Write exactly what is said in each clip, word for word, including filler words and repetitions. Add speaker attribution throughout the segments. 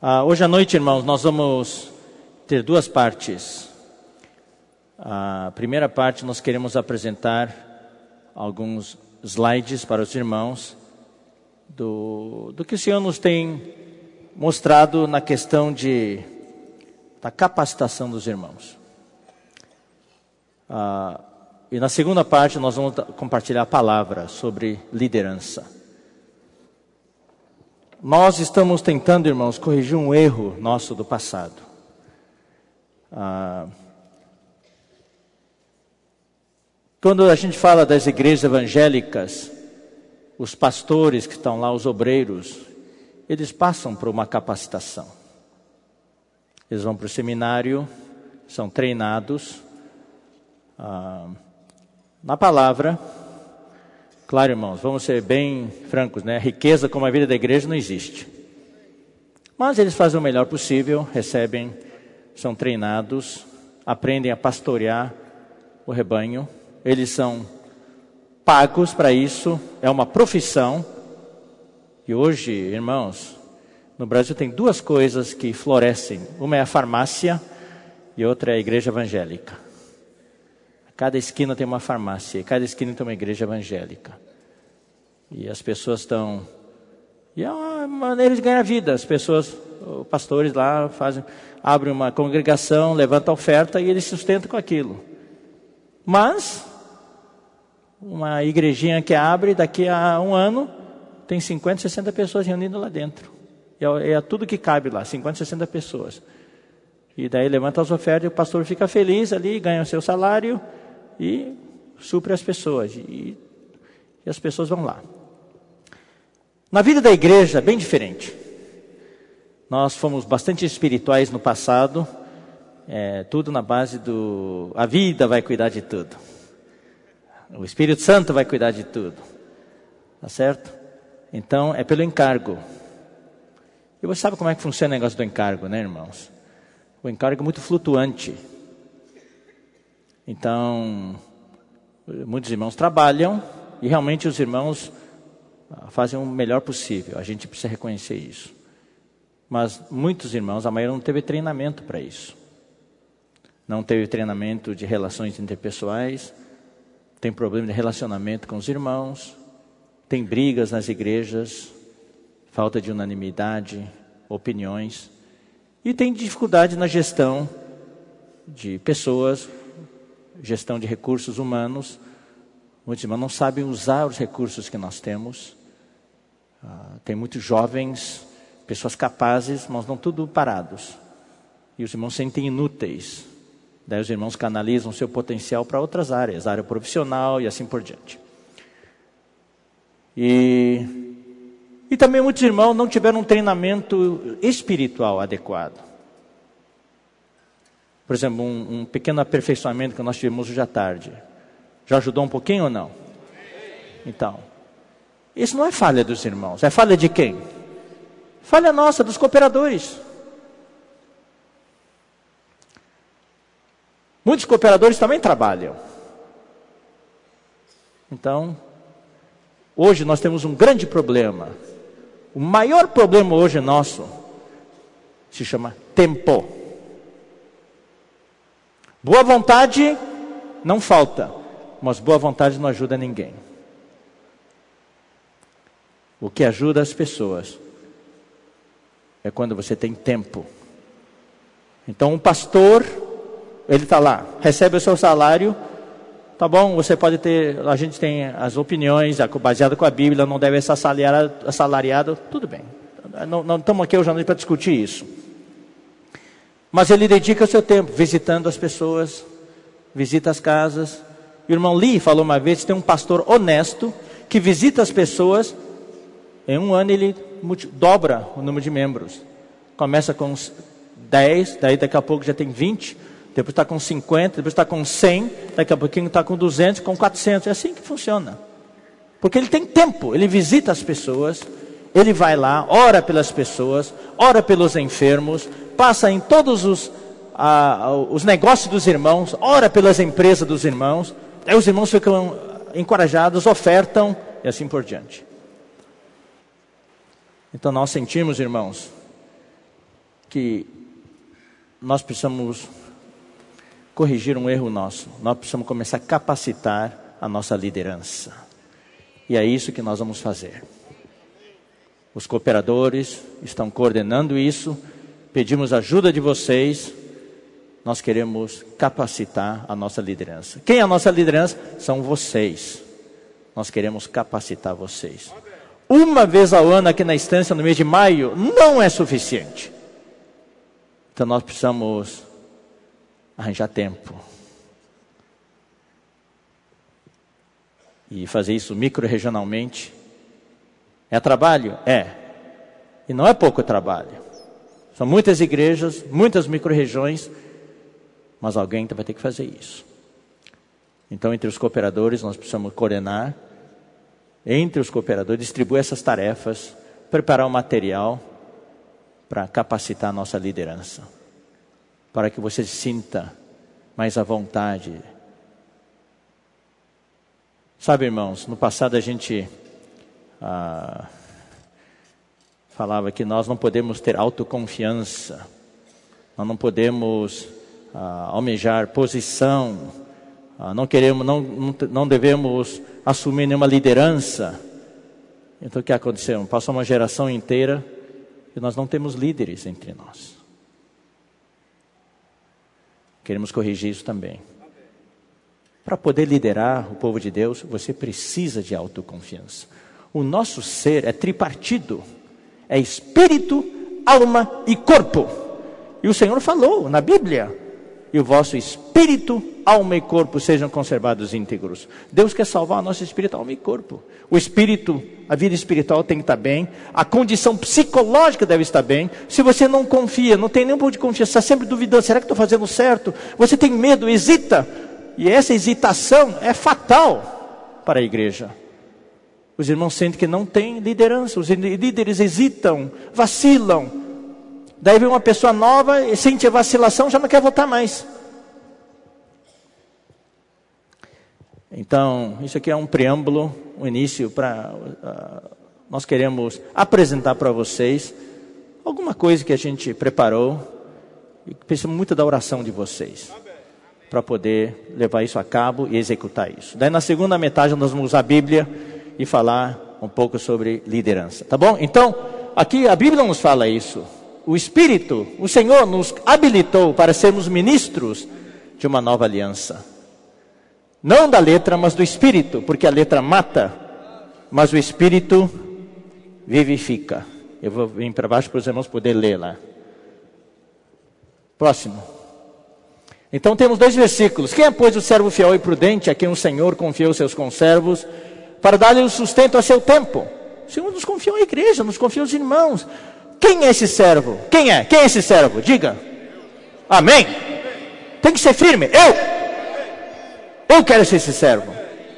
Speaker 1: Ah, hoje à noite, irmãos, nós vamos ter duas partes. A primeira parte, nós queremos apresentar alguns slides para os irmãos do, do que o Senhor nos tem mostrado na questão de, da capacitação dos irmãos. Ah, e na segunda parte, nós vamos compartilhar a palavra sobre liderança. Nós estamos tentando, irmãos, corrigir um erro nosso do passado. Ah, quando a gente fala das igrejas evangélicas, os pastores que estão lá, os obreiros, eles passam por uma capacitação. Eles vão para o seminário, são treinados ah, na palavra. Claro, irmãos, vamos ser bem francos, né? Riqueza como a vida da igreja não existe. Mas eles fazem o melhor possível, recebem, são treinados, aprendem a pastorear o rebanho. Eles são pagos para isso, é uma profissão. E hoje, irmãos, no Brasil tem duas coisas que florescem. Uma é a farmácia e outra é a igreja evangélica. Cada esquina tem uma farmácia, e cada esquina tem uma igreja evangélica. E as pessoas estão... E é uma maneira de ganhar vida. As pessoas, os pastores lá, fazem, abrem uma congregação, levantam a oferta e eles sustentam com aquilo. Mas, uma igrejinha que abre, daqui a um ano, tem cinquenta, sessenta pessoas reunidas lá dentro. E é, é tudo que cabe lá, cinquenta, sessenta pessoas. E daí levanta as ofertas e o pastor fica feliz ali, ganha o seu salário... E supre as pessoas. E, e as pessoas vão lá. Na vida da igreja, é bem diferente. Nós fomos bastante espirituais no passado. É, tudo na base do... A vida vai cuidar de tudo. O Espírito Santo vai cuidar de tudo. Tá certo? Então, é pelo encargo. E você sabe como é que funciona o negócio do encargo, né, irmãos? O encargo é muito flutuante. Então, muitos irmãos trabalham e realmente os irmãos fazem o melhor possível. A gente precisa reconhecer isso. Mas muitos irmãos, a maioria não teve treinamento para isso. Não teve treinamento de relações interpessoais, tem problema de relacionamento com os irmãos, tem brigas nas igrejas, falta de unanimidade, opiniões, e tem dificuldade na gestão de pessoas, gestão de recursos humanos. Muitos irmãos não sabem usar os recursos que nós temos. Ah, tem muitos jovens, pessoas capazes, mas não tudo parados. E os irmãos se sentem inúteis. Daí os irmãos canalizam seu potencial para outras áreas, área profissional e assim por diante. E, e também muitos irmãos não tiveram um treinamento espiritual adequado. Por exemplo, um, um pequeno aperfeiçoamento que nós tivemos hoje à tarde. Já ajudou um pouquinho ou não? Então, isso não é falha dos irmãos. É falha de quem? Falha nossa, dos cooperadores. Muitos cooperadores também trabalham. Então, hoje nós temos um grande problema. O maior problema hoje nosso se chama tempo. Boa vontade não falta, mas boa vontade não ajuda ninguém. O que ajuda as pessoas é quando você tem tempo. Então um pastor, ele está lá, recebe o seu salário, tá bom, você pode ter, a gente tem as opiniões, baseado com a Bíblia, não deve ser assalariado, assalariado tudo bem. Não, não estamos aqui hoje para discutir isso. Mas ele dedica o seu tempo visitando as pessoas, visita as casas. O irmão Lee falou uma vez, tem um pastor honesto que visita as pessoas. Em um ano ele dobra o número de membros. Começa com dez, daí daqui a pouco já tem vinte, depois está com cinquenta, depois está com cem, daqui a pouquinho está com duzentos, com quatrocentos. É assim que funciona. Porque ele tem tempo, ele visita as pessoas, ele vai lá, ora pelas pessoas, ora pelos enfermos, passa em todos os, ah, os negócios dos irmãos, ora pelas empresas dos irmãos, aí os irmãos ficam encorajados, ofertam e assim por diante. Então nós sentimos, irmãos, que nós precisamos corrigir um erro nosso. Nós precisamos começar a capacitar a nossa liderança. E é isso que nós vamos fazer. Os cooperadores estão coordenando isso. Pedimos ajuda de vocês. Nós queremos capacitar a nossa liderança. Quem é a nossa liderança? São vocês. Nós queremos capacitar vocês. Uma vez ao ano aqui na instância, no mês de maio, não é suficiente. Então nós precisamos arranjar tempo. E fazer isso micro-regionalmente. É trabalho? É. E não é pouco trabalho. São muitas igrejas, muitas micro-regiões, mas alguém vai ter que fazer isso. Então, entre os cooperadores, nós precisamos coordenar. Entre os cooperadores, distribuir essas tarefas, preparar o material para capacitar a nossa liderança. Para que você se sinta mais à vontade. Sabe, irmãos, no passado a gente ah, falava que nós não podemos ter autoconfiança. Nós não podemos ah, almejar posição. Ah, não queremos, não, não, não devemos assumir nenhuma liderança. Então o que aconteceu? Passou uma geração inteira e nós não temos líderes entre nós. Queremos corrigir isso também. Para poder liderar o povo de Deus, você precisa de autoconfiança. O nosso ser é tripartido. É espírito, alma e corpo. E o Senhor falou na Bíblia. E o vosso espírito, alma e corpo sejam conservados íntegros. Deus quer salvar o nosso espírito, alma e corpo. O espírito, a vida espiritual tem que estar bem. A condição psicológica deve estar bem. Se você não confia, não tem nenhum pouco de confiança, está sempre duvidando, será que estou fazendo certo? Você tem medo, hesita. E essa hesitação é fatal para a igreja. Os irmãos sentem que não tem liderança. Os líderes hesitam, vacilam. Daí vem uma pessoa nova e sente a vacilação, já não quer votar mais. Então, isso aqui é um preâmbulo, um início para... Uh, nós queremos apresentar para vocês alguma coisa que a gente preparou e precisamos muito da oração de vocês para poder levar isso a cabo e executar isso. Daí na segunda metade nós vamos usar a Bíblia e falar um pouco sobre liderança, tá bom? Então, aqui a Bíblia nos fala isso. O Espírito, o Senhor nos habilitou para sermos ministros de uma nova aliança. Não da letra, mas do Espírito, porque a letra mata, mas o Espírito vivifica. Eu vou vir para baixo para os irmãos poderem ler lá. Próximo. Então temos dois versículos. Quem é, pois, o servo fiel e prudente, a quem o Senhor confiou seus conservos, para dar-lhe o sustento a seu tempo? O Senhor nos confiou a igreja, nos confiou os irmãos. Quem é esse servo? Quem é? Quem é esse servo? Diga. Amém? Tem que ser firme. Eu. Eu quero ser esse servo.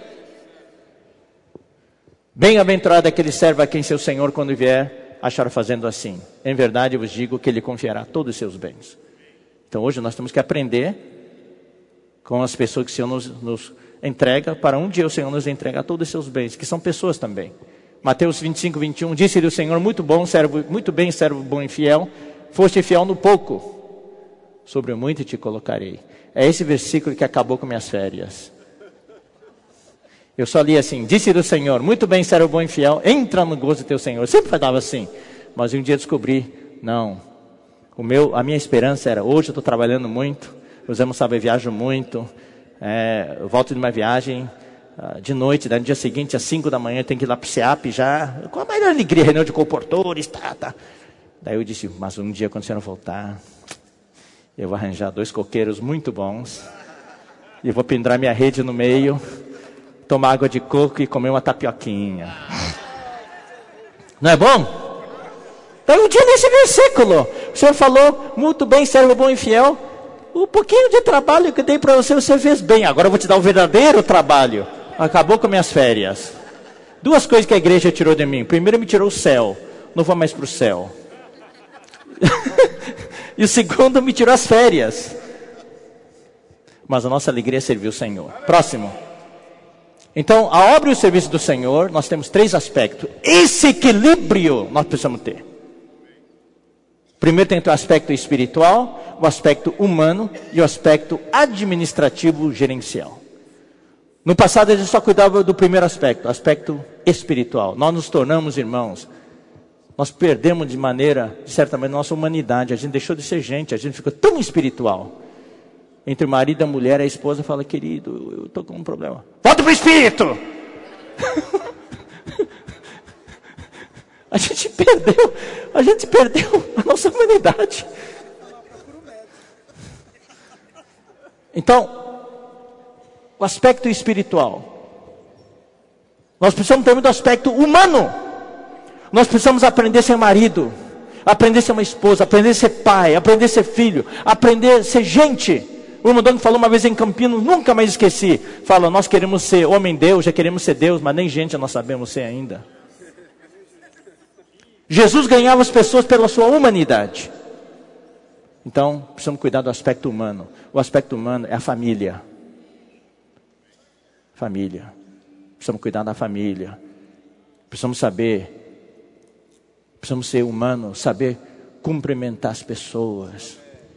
Speaker 1: Bem-aventurado aquele servo a quem seu Senhor, quando vier, achar fazendo assim. Em verdade, eu vos digo que ele confiará todos os seus bens. Então, hoje nós temos que aprender com as pessoas que o Senhor nos, nos entrega, para um dia o Senhor nos entregar todos os seus bens, que são pessoas também. Mateus vinte e cinco, vinte e um, disse-lhe o Senhor, muito bom, servo, muito bem, servo bom e fiel, foste fiel no pouco, sobre o muito te colocarei. É esse versículo que acabou com minhas férias. Eu só li assim, disse-lhe o Senhor, muito bem, servo bom e fiel, entra no gozo do teu Senhor. Eu sempre falava assim, mas um dia descobri, não, o meu, a minha esperança era, hoje eu estou trabalhando muito, os irmãos sabem, eu viajo muito, é, eu volto de uma viagem, de noite, daí no dia seguinte, às cinco da manhã, eu tenho que ir lá para o SEAP já, com a maior alegria, reunião de comportores, tá, tá. Daí eu disse, mas um dia quando o Senhor voltar, eu vou arranjar dois coqueiros muito bons, e vou pendurar minha rede no meio, tomar água de coco e comer uma tapioquinha. Não é bom? Daí um dia nesse versículo, o Senhor falou, muito bem, servo bom e fiel, o pouquinho de trabalho que eu dei para você, você fez bem, agora eu vou te dar o verdadeiro trabalho. Acabou com minhas férias. Duas coisas que a igreja tirou de mim. Primeiro, me tirou o céu. Não vou mais para o céu. E o segundo, me tirou as férias. Mas a nossa alegria é servir o Senhor. Próximo. Então, a obra e o serviço do Senhor, nós temos três aspectos. Esse equilíbrio nós precisamos ter. Primeiro tem o aspecto espiritual, o aspecto humano e o aspecto administrativo gerencial. No passado a gente só cuidava do primeiro aspecto, aspecto espiritual. Nós nos tornamos irmãos. Nós perdemos de maneira, de certa maneira, nossa humanidade. A gente deixou de ser gente, a gente ficou tão espiritual. Entre o marido e a mulher, a esposa fala, querido, eu estou com um problema. Volta para o espírito! A gente perdeu, a gente perdeu a nossa humanidade. Então, o aspecto espiritual. Nós precisamos também do aspecto humano. Nós precisamos aprender a ser marido, aprender a ser uma esposa, aprender a ser pai, aprender a ser filho, aprender a ser gente. O irmão Doni falou uma vez em Campinas, nunca mais esqueci. Fala, nós queremos ser homem-deus, já queremos ser Deus, mas nem gente nós sabemos ser ainda. Jesus ganhava as pessoas pela sua humanidade. Então, precisamos cuidar do aspecto humano. O aspecto humano é a família. Família. Precisamos cuidar da família. Precisamos saber, precisamos ser humanos, saber cumprimentar as pessoas.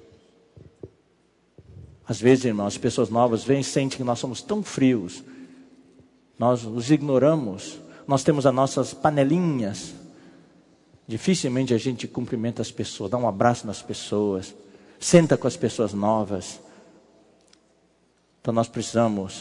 Speaker 1: Às vezes, irmãos, as pessoas novas vêm e sentem que nós somos tão frios. Nós os ignoramos. Nós temos as nossas panelinhas. Dificilmente a gente cumprimenta as pessoas, dá um abraço nas pessoas, senta com as pessoas novas. Então nós precisamos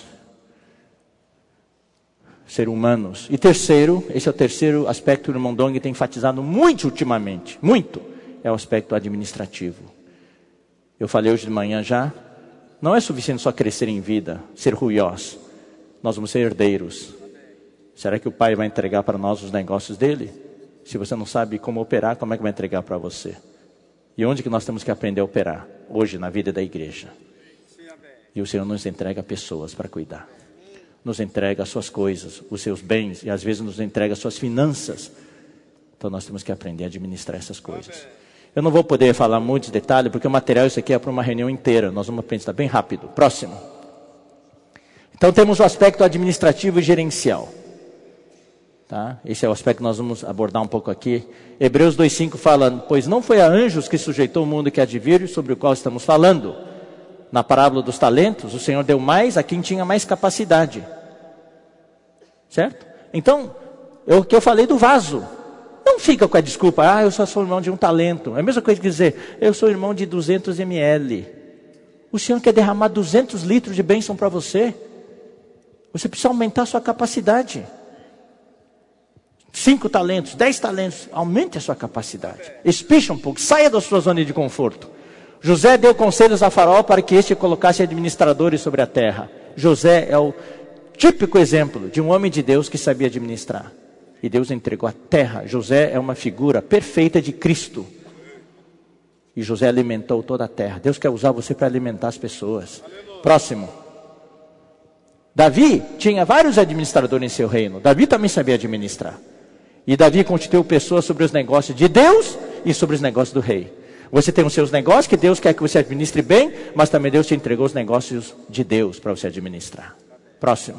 Speaker 1: ser humanos. E terceiro, esse é o terceiro aspecto que o irmão Dong tem enfatizado muito ultimamente, muito, é o aspecto administrativo. Eu falei hoje de manhã já, não é suficiente só crescer em vida, ser ruiós, nós vamos ser herdeiros. Será que o pai vai entregar para nós os negócios dele? Se você não sabe como operar, como é que vai entregar para você? E onde que nós temos que aprender a operar? Hoje, na vida da igreja. E o Senhor nos entrega pessoas para cuidar. Nos entrega as suas coisas, os seus bens, e às vezes nos entrega as suas finanças. Então nós temos que aprender a administrar essas coisas. Eu não vou poder falar muitos detalhes, porque o material, isso aqui é para uma reunião inteira. Nós vamos aprender bem rápido. Próximo. Então temos o aspecto administrativo e gerencial. Tá? Esse é o aspecto que nós vamos abordar um pouco aqui. Hebreus dois cinco fala, pois não foi a anjos que sujeitou o mundo que há de vir, sobre o qual estamos falando. Na parábola dos talentos, o Senhor deu mais a quem tinha mais capacidade. Certo? Então, é o que eu falei do vaso. Não fica com a desculpa, ah, eu só sou irmão de um talento. É a mesma coisa que dizer, eu sou irmão de duzentos mililitros. O Senhor quer derramar duzentos litros de bênção para você. Você precisa aumentar a sua capacidade. Cinco talentos, dez talentos, aumente a sua capacidade. Espicha um pouco, saia da sua zona de conforto. José deu conselhos a Faraó para que este colocasse administradores sobre a terra. José é o típico exemplo de um homem de Deus que sabia administrar. E Deus entregou a terra. José é uma figura perfeita de Cristo. E José alimentou toda a terra. Deus quer usar você para alimentar as pessoas. Próximo. Davi tinha vários administradores em seu reino. Davi também sabia administrar. E Davi constituiu pessoas sobre os negócios de Deus e sobre os negócios do rei. Você tem os seus negócios que Deus quer que você administre bem, mas também Deus te entregou os negócios de Deus para você administrar. Próximo.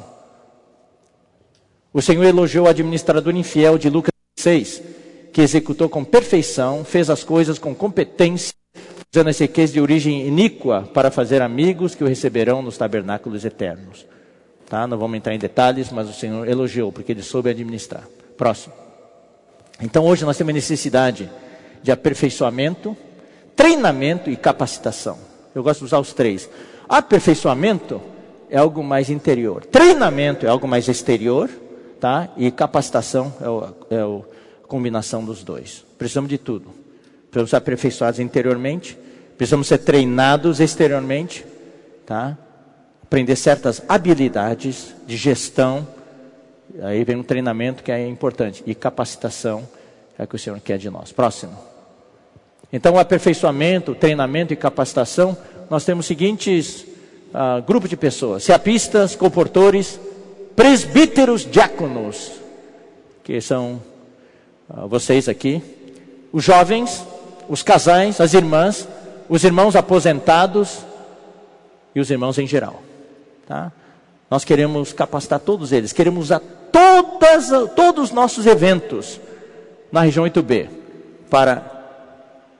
Speaker 1: O Senhor elogiou o administrador infiel de Lucas seis, que executou com perfeição, fez as coisas com competência, usando as riquezas de origem iníqua para fazer amigos que o receberão nos tabernáculos eternos. Tá? Não vamos entrar em detalhes, mas o Senhor elogiou, porque ele soube administrar. Próximo. Então hoje nós temos necessidade de aperfeiçoamento, treinamento e capacitação. Eu gosto de usar os três. Aperfeiçoamento é algo mais interior. Treinamento é algo mais exterior, tá? E capacitação é, o, é a combinação dos dois. Precisamos de tudo. Precisamos ser aperfeiçoados interiormente, precisamos ser treinados exteriormente, tá? Aprender certas habilidades de gestão. Aí vem um treinamento que é importante. E capacitação é o que o Senhor quer de nós. Próximo. Então, o aperfeiçoamento, treinamento e capacitação, nós temos os seguintes uh, grupos de pessoas. Seapistas, comportores, presbíteros, diáconos, que são uh, vocês aqui. Os jovens, os casais, as irmãs, os irmãos aposentados e os irmãos em geral. Tá? Nós queremos capacitar todos eles, queremos usar todas, todos os nossos eventos na região oito B para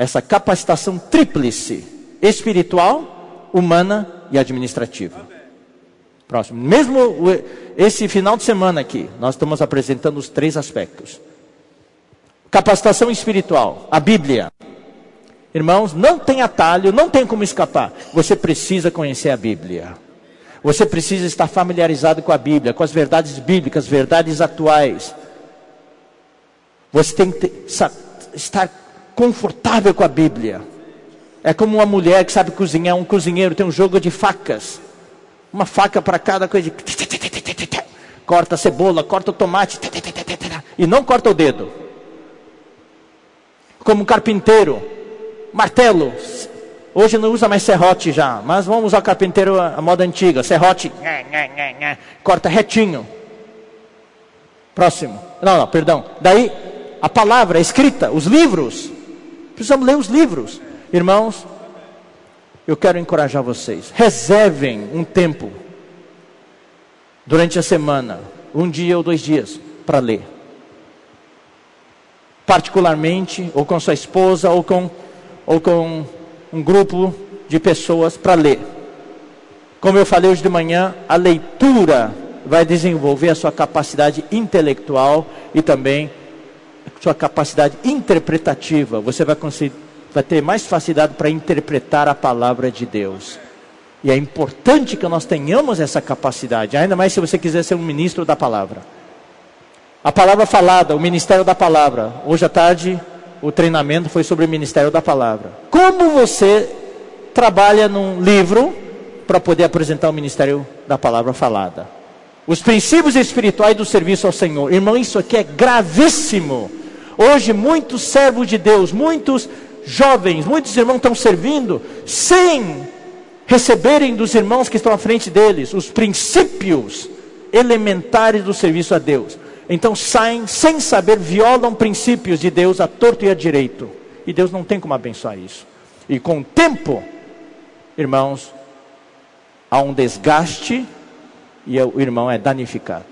Speaker 1: essa capacitação tríplice: espiritual, humana e administrativa. Próximo. Mesmo esse final de semana aqui, nós estamos apresentando os três aspectos. Capacitação espiritual, a Bíblia. Irmãos, não tem atalho, não tem como escapar. Você precisa conhecer a Bíblia. Você precisa estar familiarizado com a Bíblia, com as verdades bíblicas, verdades atuais. Você tem que ter, estar confortável com a Bíblia. É como uma mulher que sabe cozinhar, um cozinheiro tem um jogo de facas. Uma faca para cada coisa. Corta a cebola, corta o tomate. E não corta o dedo. Como um carpinteiro. Martelo. Hoje não usa mais serrote já. Mas vamos usar o carpinteiro a moda antiga. Serrote. Corta retinho. Próximo. Não, não, perdão. Daí, a palavra escrita, os livros. Precisamos ler os livros. Irmãos, eu quero encorajar vocês. Reservem um tempo durante a semana, um dia ou dois dias, para ler. Particularmente, ou com sua esposa, ou com, ou com um grupo de pessoas para ler. Como eu falei hoje de manhã, a leitura vai desenvolver a sua capacidade intelectual e também a sua capacidade interpretativa. Você vai conseguir vai ter mais facilidade para interpretar a palavra de Deus. E é importante que nós tenhamos essa capacidade, ainda mais se você quiser ser um ministro da palavra. A palavra falada, o ministério da palavra. Hoje à tarde, o treinamento foi sobre o ministério da palavra. Como você trabalha num livro para poder apresentar o ministério da palavra falada? Os princípios espirituais do serviço ao Senhor. Irmão, isso aqui é gravíssimo. Hoje, muitos servos de Deus, muitos jovens, muitos irmãos estão servindo sem receberem dos irmãos que estão à frente deles os princípios elementares do serviço a Deus. Então saem sem saber, violam princípios de Deus a torto e a direito. E Deus não tem como abençoar isso. E com o tempo, irmãos, há um desgaste e o irmão é danificado.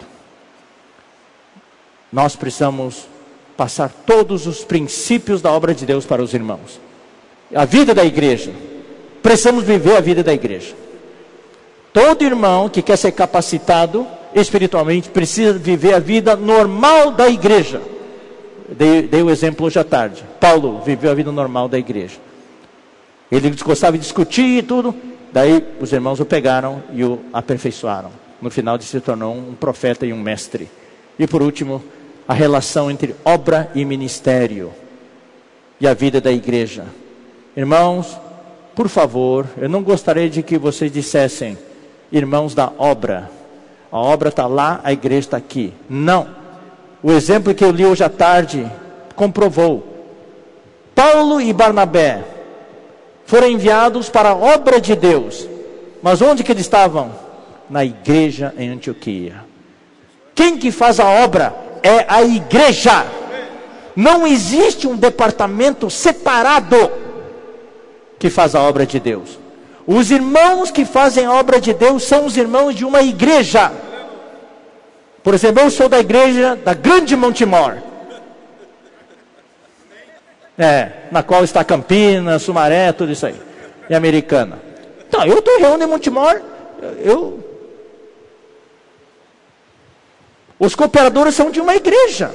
Speaker 1: Nós precisamos passar todos os princípios da obra de Deus para os irmãos. A vida da igreja. Precisamos viver a vida da igreja. Todo irmão que quer ser capacitado espiritualmente precisa viver a vida normal da igreja. Dei, dei o exemplo hoje à tarde. Paulo viveu a vida normal da igreja. Ele gostava de discutir e tudo. Daí os irmãos o pegaram e o aperfeiçoaram. No final ele se tornou um profeta e um mestre. E por último, a relação entre obra e ministério e a vida da igreja. Irmãos, por favor, eu não gostaria de que vocês dissessem irmãos da obra. A obra está lá, a igreja está aqui. Não. O exemplo que eu li hoje à tarde comprovou. Paulo e Barnabé foram enviados para a obra de Deus. Mas onde que eles estavam? Na igreja em Antioquia. Quem que faz a obra? É a igreja. Não existe um departamento separado que faz a obra de Deus. Os irmãos que fazem a obra de Deus são os irmãos de uma igreja. Por exemplo, eu sou da igreja da Grande Montemor. É, na qual está Campinas, Sumaré, tudo isso aí. E Americana. Então, eu estou reunido em Montemor. Eu... Os cooperadores são de uma igreja.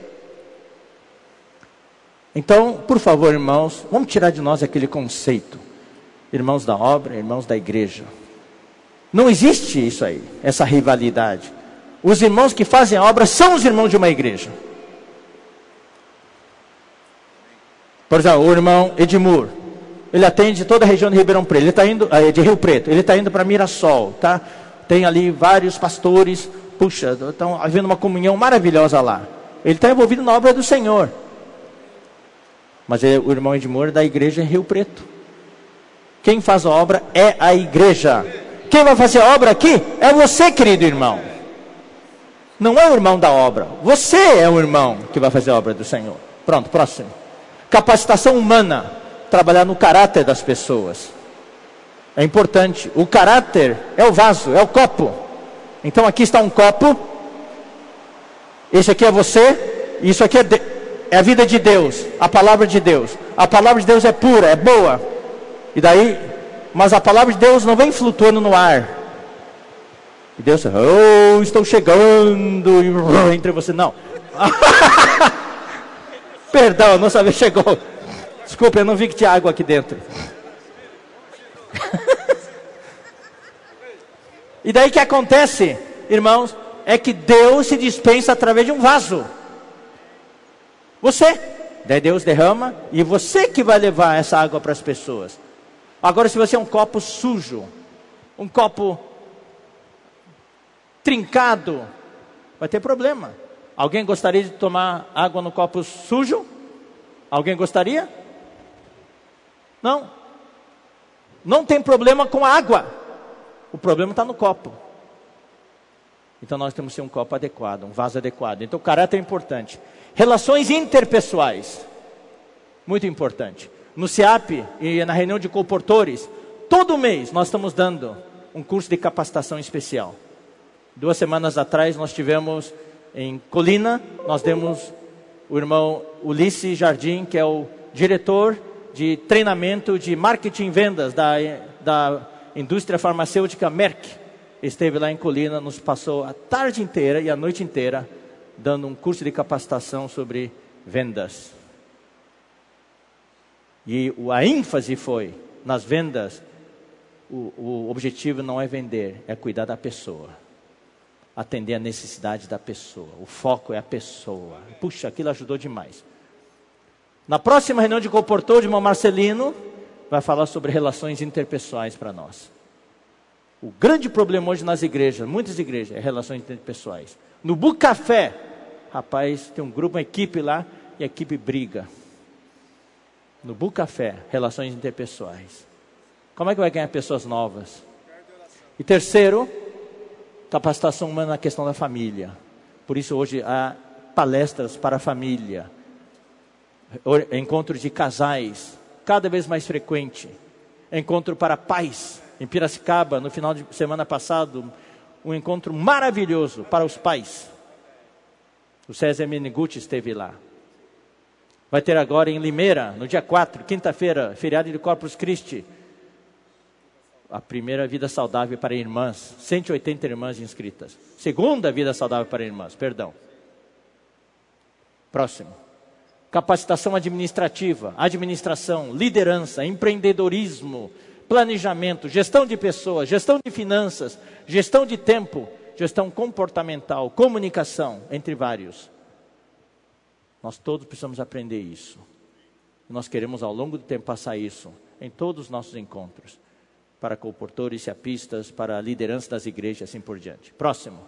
Speaker 1: Então, por favor, irmãos, vamos tirar de nós aquele conceito. Irmãos da obra, irmãos da igreja. Não existe isso aí, essa rivalidade. Os irmãos que fazem a obra são os irmãos de uma igreja. Por exemplo, o irmão Edmur, ele atende toda a região de Ribeirão Preto, ele está indo, de Rio Preto, ele está indo para Mirassol, tá? Tem ali vários pastores, puxa, estão havendo uma comunhão maravilhosa lá. Ele está envolvido na obra do Senhor. Mas ele, o irmão Edmur é da igreja em Rio Preto. Quem faz a obra é a igreja. Quem vai fazer a obra aqui é você, querido irmão. Não é o irmão da obra. Você é o irmão que vai fazer a obra do Senhor. Pronto, próximo. Capacitação humana. Trabalhar no caráter das pessoas. É importante. O caráter é o vaso, é o copo. Então aqui está um copo. Esse aqui é você. Isso aqui é, de, é a vida de Deus. A palavra de Deus. a palavra de Deus é pura, é boa. E daí, mas a palavra de Deus não vem flutuando no ar. E Deus, oh, estou chegando e entre você, não. Perdão, não sabia, chegou. Desculpa, eu não vi que tinha água aqui dentro. E daí que acontece, irmãos, é que Deus se dispensa através de um vaso. Você, daí Deus derrama e você que vai levar essa água para as pessoas. Agora, se você é um copo sujo, um copo trincado, vai ter problema. Alguém gostaria de tomar água no copo sujo? Alguém gostaria? Não. Não tem problema com a água. O problema está no copo. Então nós temos que ser um copo adequado, um vaso adequado. Então o caráter é importante. Relações interpessoais, muito importante. No C I A P e na reunião de comportores, todo mês nós estamos dando um curso de capacitação especial. Duas semanas atrás nós tivemos em Colina, nós demos o irmão Ulisses Jardim, que é o diretor de treinamento de marketing e vendas da, da indústria farmacêutica Merck. Esteve lá em Colina, nos passou a tarde inteira e a noite inteira dando um curso de capacitação sobre vendas. E a ênfase foi nas vendas, o, o objetivo não é vender, é cuidar da pessoa. Atender a necessidade da pessoa. O foco é a pessoa. Puxa, aquilo ajudou demais. Na próxima reunião de comportor, de irmão Marcelino vai falar sobre relações interpessoais para nós. O grande problema hoje nas igrejas, muitas igrejas, é relações interpessoais. No Bucafé, rapaz, tem um grupo, uma equipe lá, e a equipe briga. No Bucafé, relações interpessoais. Como é que vai ganhar pessoas novas? E terceiro, capacitação humana na questão da família. Por isso hoje há palestras para a família. Encontro de casais, cada vez mais frequente. Encontro para pais. Em Piracicaba, no final de semana passado, um encontro maravilhoso para os pais. O César Menigucci esteve lá. Vai ter agora em Limeira, no dia quatro, quinta-feira, feriado de Corpus Christi, a primeira vida saudável para irmãs, cento e oitenta irmãs inscritas. Segunda vida saudável para irmãs, perdão. Próximo. Capacitação administrativa, administração, liderança, empreendedorismo, planejamento, gestão de pessoas, gestão de finanças, gestão de tempo, gestão comportamental, comunicação, entre vários. Nós todos precisamos aprender isso. Nós queremos ao longo do tempo passar isso em todos os nossos encontros. Para comportores, ceapistas, para a liderança das igrejas, assim por diante. Próximo.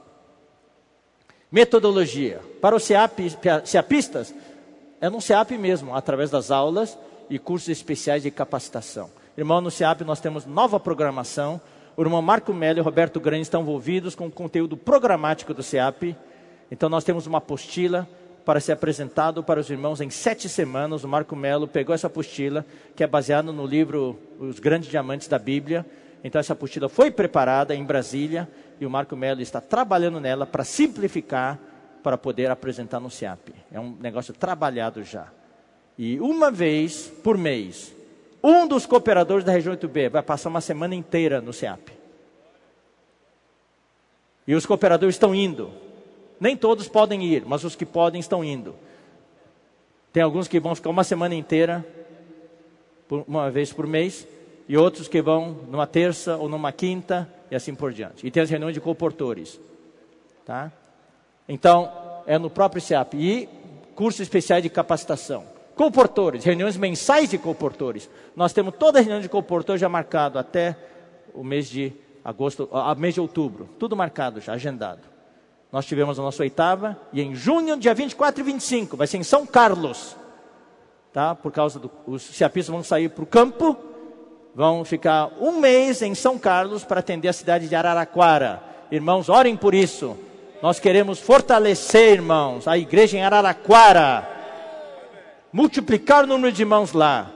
Speaker 1: Metodologia. Para os ceapistas, é no C E A P mesmo, através das aulas e cursos especiais de capacitação. Irmão, no C E A P nós temos nova programação. O irmão Marco Melo e o Roberto Grande estão envolvidos com o conteúdo programático do C E A P. Então nós temos uma apostila para ser apresentado para os irmãos em sete semanas. O Marco Melo pegou essa apostila, que é baseada no livro Os Grandes Diamantes da Bíblia. Então essa apostila foi preparada em Brasília e o Marco Melo está trabalhando nela para simplificar, para poder apresentar no C E A P. É um negócio trabalhado já. E uma vez por mês, um dos cooperadores da região oito B vai passar uma semana inteira no C E A P. E os cooperadores estão indo. Nem todos podem ir, mas os que podem estão indo. Tem alguns que vão ficar uma semana inteira, por, uma vez por mês, e outros que vão numa terça ou numa quinta, e assim por diante. E tem as reuniões de comportores. Tá? Então, é no próprio C E A P. E cursos especiais de capacitação. Comportores, reuniões mensais de comportores. Nós temos toda a reunião de comportores já marcado até o mês de agosto, a mês de outubro. Tudo marcado já, agendado. Nós tivemos a nossa oitava, e em junho, dia vinte e quatro e vinte e cinco, vai ser em São Carlos. Tá? Por causa do... Os ceapistas vão sair para o campo, vão ficar um mês em São Carlos para atender a cidade de Araraquara. Irmãos, orem por isso. Nós queremos fortalecer, irmãos, a igreja em Araraquara. Multiplicar o número de irmãos lá.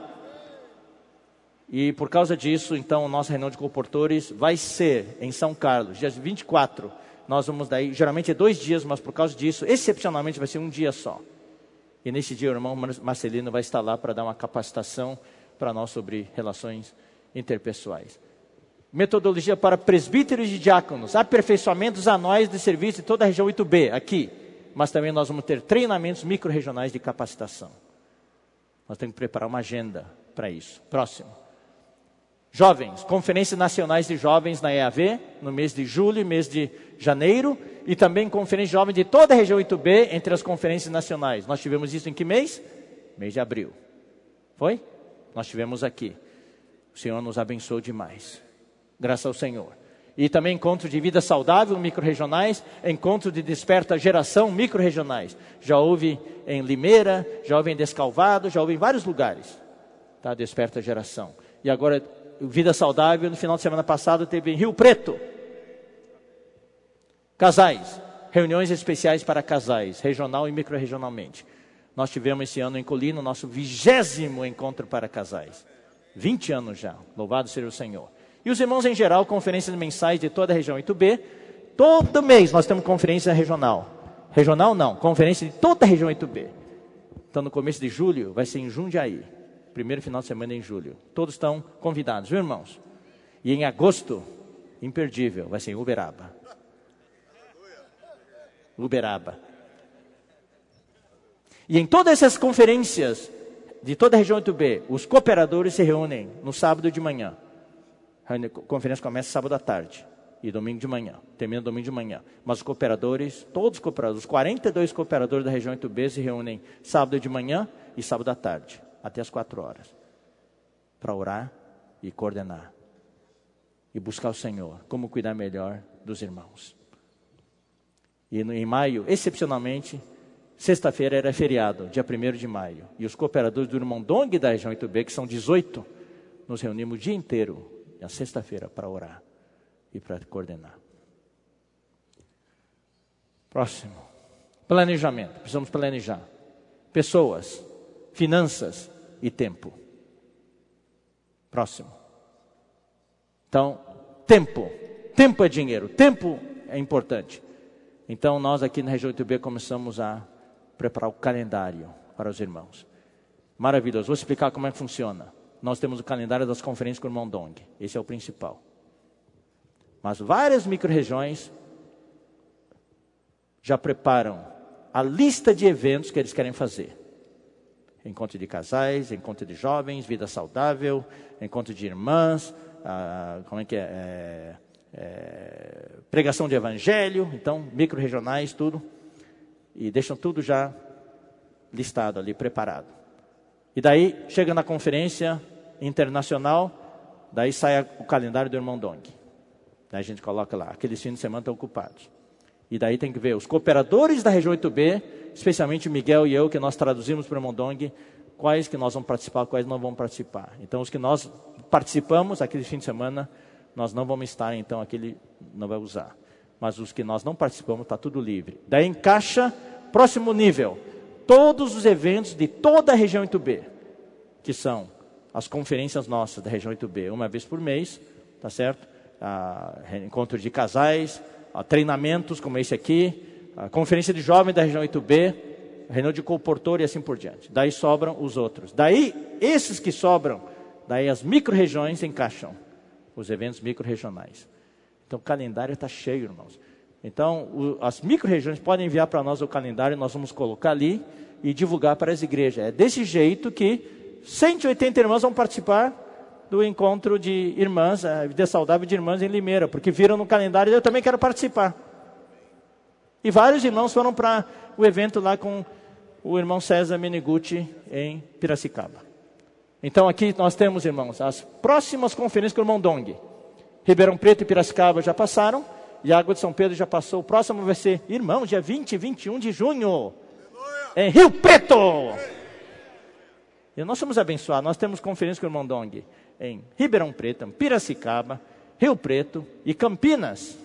Speaker 1: E por causa disso, então, a nossa reunião de comportores vai ser em São Carlos, dia vinte e quatro. Nós vamos daí, geralmente é dois dias, mas por causa disso, excepcionalmente vai ser um dia só. E nesse dia o irmão Marcelino vai estar lá para dar uma capacitação para nós sobre relações interpessoais. Metodologia para presbíteros e diáconos, aperfeiçoamentos anuais de serviço de toda a região oito B, aqui. Mas também nós vamos ter treinamentos micro-regionais de capacitação. Nós temos que preparar uma agenda para isso. Próximo. Jovens, conferências nacionais de jovens na E A V, no mês de julho e mês de janeiro. E também conferência de jovens de toda a região oito B, entre as conferências nacionais. Nós tivemos isso em que mês? Mês de abril. Foi? Nós tivemos aqui. O Senhor nos abençoou demais. Graças ao Senhor. E também encontro de vida saudável, micro-regionais, encontro de desperta geração, micro-regionais. Já houve em Limeira, já houve em Descalvado, já houve em vários lugares. Tá? Desperta geração. E agora, vida saudável, no final de semana passado, teve em Rio Preto. Casais, reuniões especiais para casais, regional e micro-regionalmente. Nós tivemos esse ano em Colina, o nosso vigésimo encontro para casais. vinte anos já, louvado seja o Senhor. E os irmãos em geral, conferências mensais de toda a região oito B. Todo mês nós temos conferência regional. Regional não, conferência de toda a região oito B. Então no começo de julho, vai ser em Jundiaí. Primeiro final de semana em julho. Todos estão convidados, viu irmãos? E em agosto, imperdível, vai ser em Uberaba. Uberaba. E em todas essas conferências de toda a região oito B, os cooperadores se reúnem no sábado de manhã. A conferência começa sábado à tarde e domingo de manhã, termina domingo de manhã. Mas os cooperadores, todos os cooperadores, os quarenta e dois cooperadores da região oito B se reúnem sábado de manhã e sábado à tarde, até as quatro horas, para orar e coordenar. E buscar o Senhor, como cuidar melhor dos irmãos. E no, em maio, excepcionalmente, sexta-feira era feriado, dia primeiro de maio. E os cooperadores do irmão Dong da região oito B, que são dezoito, nos reunimos o dia inteiro, na sexta-feira, para orar e para coordenar. Próximo. Planejamento. Precisamos planejar. Pessoas, finanças e tempo. Próximo. Então, tempo. Tempo é dinheiro. Tempo é importante. Então, nós aqui na região oito B começamos a preparar o calendário para os irmãos. Maravilhoso. Vou explicar como é que funciona. Nós temos o calendário das conferências com o irmão Dong. Esse é o principal. Mas várias micro-regiões já preparam a lista de eventos que eles querem fazer. Encontro de casais, encontro de jovens, vida saudável, encontro de irmãs, ah, como é que é? é, é pregação de evangelho, então, micro-regionais, tudo. E deixam tudo já listado ali, preparado. E daí, chega na conferência internacional, daí sai o calendário do irmão Dong. Daí a gente coloca lá, aqueles fins de semana estão ocupados. E daí tem que ver os cooperadores da região oito B, especialmente o Miguel e eu, que nós traduzimos para o irmão Dong, quais que nós vamos participar, quais não vamos participar. Então, os que nós participamos, aquele fim de semana, nós não vamos estar, então aquele não vai usar. Mas os que nós não participamos, está tudo livre. Daí encaixa, próximo nível, todos os eventos de toda a região oito B, que são as conferências nossas da região oito B, uma vez por mês, tá certo? Ah, encontro de casais, ah, treinamentos como esse aqui, a conferência de jovens da região oito B, reunião de comportor e assim por diante. Daí sobram os outros. Daí, esses que sobram, daí as micro-regiões encaixam os eventos micro-regionais. Então, o calendário está cheio, irmãos. Então, o, as micro-regiões podem enviar para nós o calendário, nós vamos colocar ali e divulgar para as igrejas. É desse jeito que cento e oitenta irmãos vão participar do encontro de irmãs, a vida saudável de irmãs em Limeira, porque viram no calendário e eu também quero participar. E vários irmãos foram para o evento lá com o irmão César Menigucci em Piracicaba. Então aqui nós temos, irmãos, as próximas conferências com o irmão Dong. Ribeirão Preto e Piracicaba já passaram, e Água de São Pedro já passou. O próximo vai ser, irmão, dia vinte e vinte e um de junho, em Rio Preto. E nós somos abençoados, nós temos conferência com o irmão Dong em Ribeirão Preto, Piracicaba, Rio Preto e Campinas.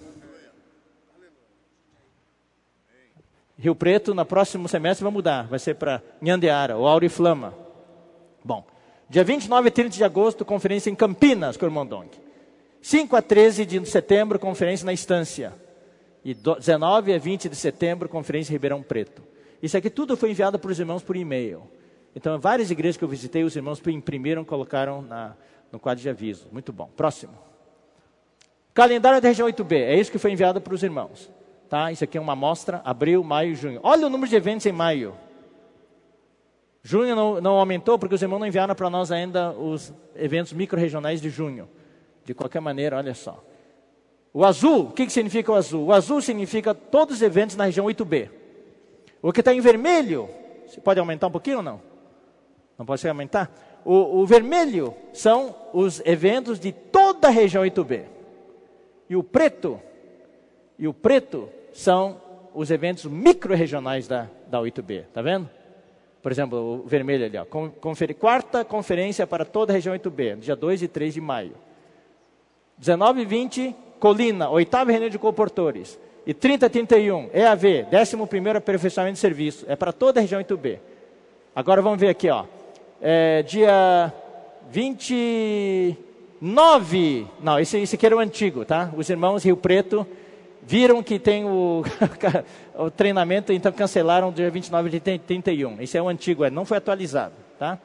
Speaker 1: Rio Preto, no próximo semestre, vai mudar, vai ser para Nhandeara, ou Auriflama. Bom, dia vinte e nove e trinta de agosto, conferência em Campinas com o irmão Dong. cinco a treze de setembro, conferência na Estância. E dezenove a vinte de setembro, conferência em Ribeirão Preto. Isso aqui tudo foi enviado para os irmãos por e-mail. Então, várias igrejas que eu visitei, os irmãos imprimiram, colocaram na, no quadro de aviso. Muito bom. Próximo. Calendário da região oito B. É isso que foi enviado para os irmãos. Tá? Isso aqui é uma amostra, abril, maio e junho. Olha o número de eventos em maio. Junho não, não aumentou, porque os irmãos não enviaram para nós ainda os eventos micro-regionais de junho. De qualquer maneira, olha só. O azul, o que, que significa o azul? O azul significa todos os eventos na região oito B. O que está em vermelho, você pode aumentar um pouquinho ou não? Não pode aumentar? O, o vermelho são os eventos de toda a região oito B. E o preto, e o preto são os eventos micro-regionais da, da oito B. Está vendo? Por exemplo, o vermelho ali, ó, confer, quarta conferência para toda a região oito B, dia dois e três de maio. dezenove e vinte, Colina, oitava reunião de comportores. E trinta e trinta e um, E A V, décimo primeiro aperfeiçoamento de serviço. É para toda a região oito B. Agora vamos ver aqui, ó. É, dia vinte e nove, não, esse, esse aqui era o antigo, tá? Os irmãos Rio Preto viram que tem o, o treinamento, então cancelaram dia vinte e nove de trinta e um. Esse é o antigo, não foi atualizado, tá?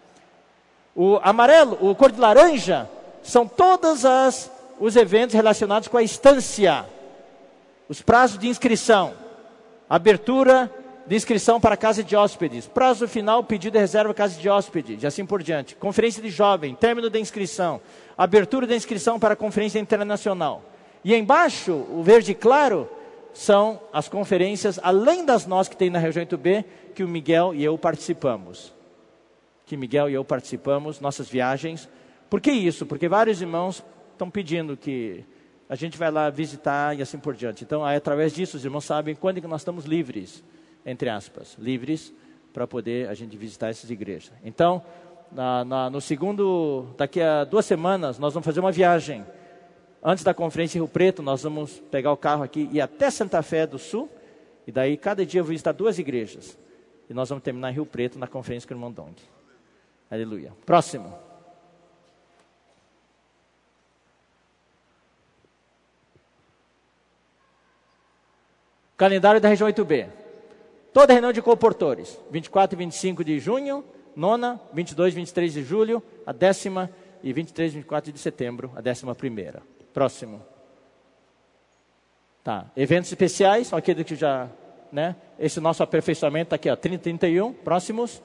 Speaker 1: O amarelo, o cor de laranja, são todos as, os eventos relacionados com a estância. Os prazos de inscrição, abertura de inscrição para a casa de hóspedes, prazo final, pedido de reserva casa de hóspedes, e assim por diante. Conferência de jovem, término da inscrição, abertura da inscrição para a conferência internacional. E embaixo, o verde claro, são as conferências, além das nós que tem na região oito B, que o Miguel e eu participamos. Que Miguel e eu participamos, nossas viagens. Por que isso? Porque vários irmãos estão pedindo que a gente vai lá visitar e assim por diante. Então, através disso, os irmãos sabem quando é que nós estamos livres, entre aspas, livres para poder a gente visitar essas igrejas. Então, na, na, no segundo, daqui a duas semanas, nós vamos fazer uma viagem. Antes da conferência em Rio Preto, nós vamos pegar o carro aqui e ir até Santa Fé do Sul. E daí, cada dia eu vou visitar duas igrejas. E nós vamos terminar em Rio Preto, na conferência com o irmão Dong. Aleluia. Próximo. Calendário da região oito B. Toda a reunião de comportores. vinte e quatro e vinte e cinco de junho, nona, vinte e dois e vinte e três de julho, a décima, e vinte e três e vinte e quatro de setembro, a décima primeira. Próximo. Tá. Eventos especiais, aquele que já, né? Esse nosso aperfeiçoamento está aqui, ó, trinta e trinta e um, próximos.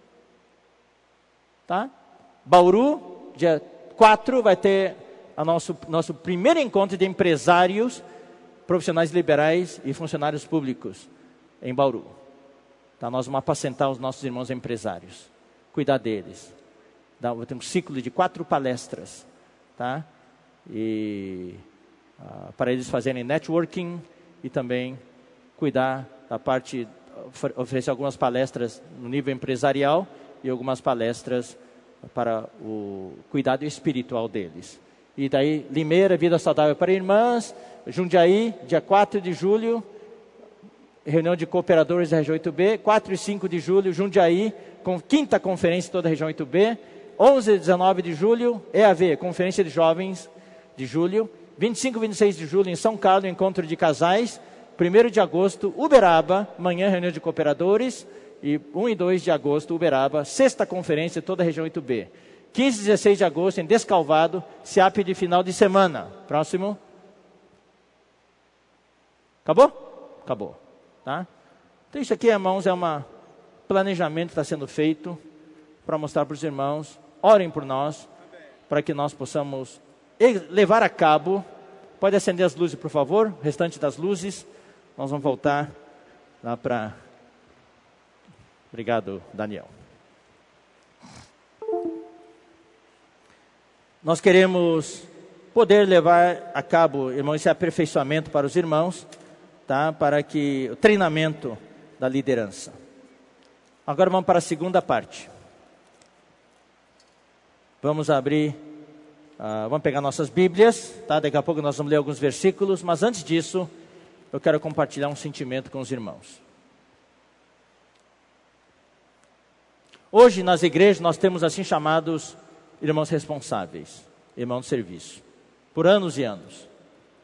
Speaker 1: Tá? Bauru, dia quatro, vai ter o nosso, nosso primeiro encontro de empresários, profissionais liberais e funcionários públicos em Bauru. Tá? Nós vamos apacentar os nossos irmãos empresários, cuidar deles. Dá, vou ter um ciclo de quatro palestras, tá? E uh, para eles fazerem networking e também cuidar da parte, oferecer algumas palestras no nível empresarial e algumas palestras para o cuidado espiritual deles. E daí, Limeira, Vida Saudável para Irmãs, Jundiaí, dia quatro de julho, reunião de cooperadores da região oito B, quatro e cinco de julho, Jundiaí, com quinta conferência em toda a região oito B, onze e dezenove de julho, E A V, conferência de jovens de julho, vinte e cinco e vinte e seis de julho em São Carlos, encontro de casais, primeiro de agosto, Uberaba, manhã reunião de cooperadores, e um e dois de agosto, Uberaba, sexta conferência toda a região oito B. quinze e dezesseis de agosto em Descalvado, S E A P de final de semana. Próximo. Acabou? Acabou. Tá? Então isso aqui, irmãos, é um planejamento que está sendo feito para mostrar para os irmãos. Orem por nós, para que nós possamos levar a cabo. Pode acender as luzes, por favor, o restante das luzes. Nós vamos voltar lá para... Obrigado, Daniel. Nós queremos poder levar a cabo, irmãos, esse aperfeiçoamento para os irmãos, tá? Para que o treinamento da liderança. Agora vamos para a segunda parte. Vamos abrir, uh, vamos pegar nossas Bíblias, tá? Daqui a pouco nós vamos ler alguns versículos, mas antes disso, eu quero compartilhar um sentimento com os irmãos. Hoje, nas igrejas, nós temos assim chamados irmãos responsáveis, irmãos de serviço, por anos e anos.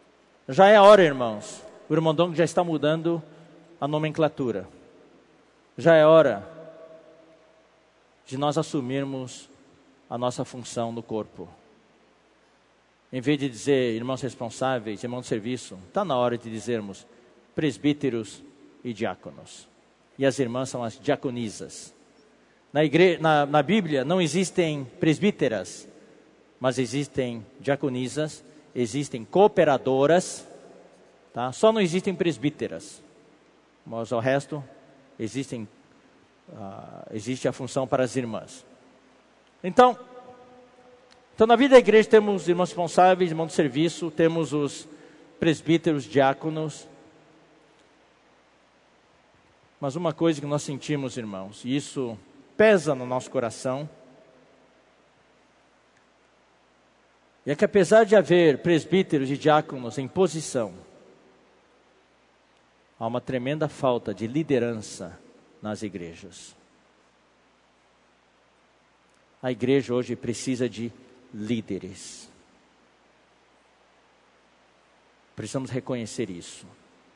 Speaker 1: Já é a hora, irmãos, o irmão Dong já está mudando a nomenclatura. Já é hora de nós assumirmos a nossa função no corpo. Em vez de dizer irmãos responsáveis, irmãos de serviço, está na hora de dizermos presbíteros e diáconos. E as irmãs são as diaconisas. Na, igre... na, na Bíblia não existem presbíteras, mas existem diaconisas, existem cooperadoras, tá? Só não existem presbíteras, mas o resto existem, uh, existe a função para as irmãs. Então, então, na vida da igreja temos irmãos responsáveis, irmãos de serviço, temos os presbíteros, diáconos. Mas uma coisa que nós sentimos, irmãos, e isso pesa no nosso coração, é que apesar de haver presbíteros e diáconos em posição, há uma tremenda falta de liderança nas igrejas. A igreja hoje precisa de líderes. Precisamos reconhecer isso.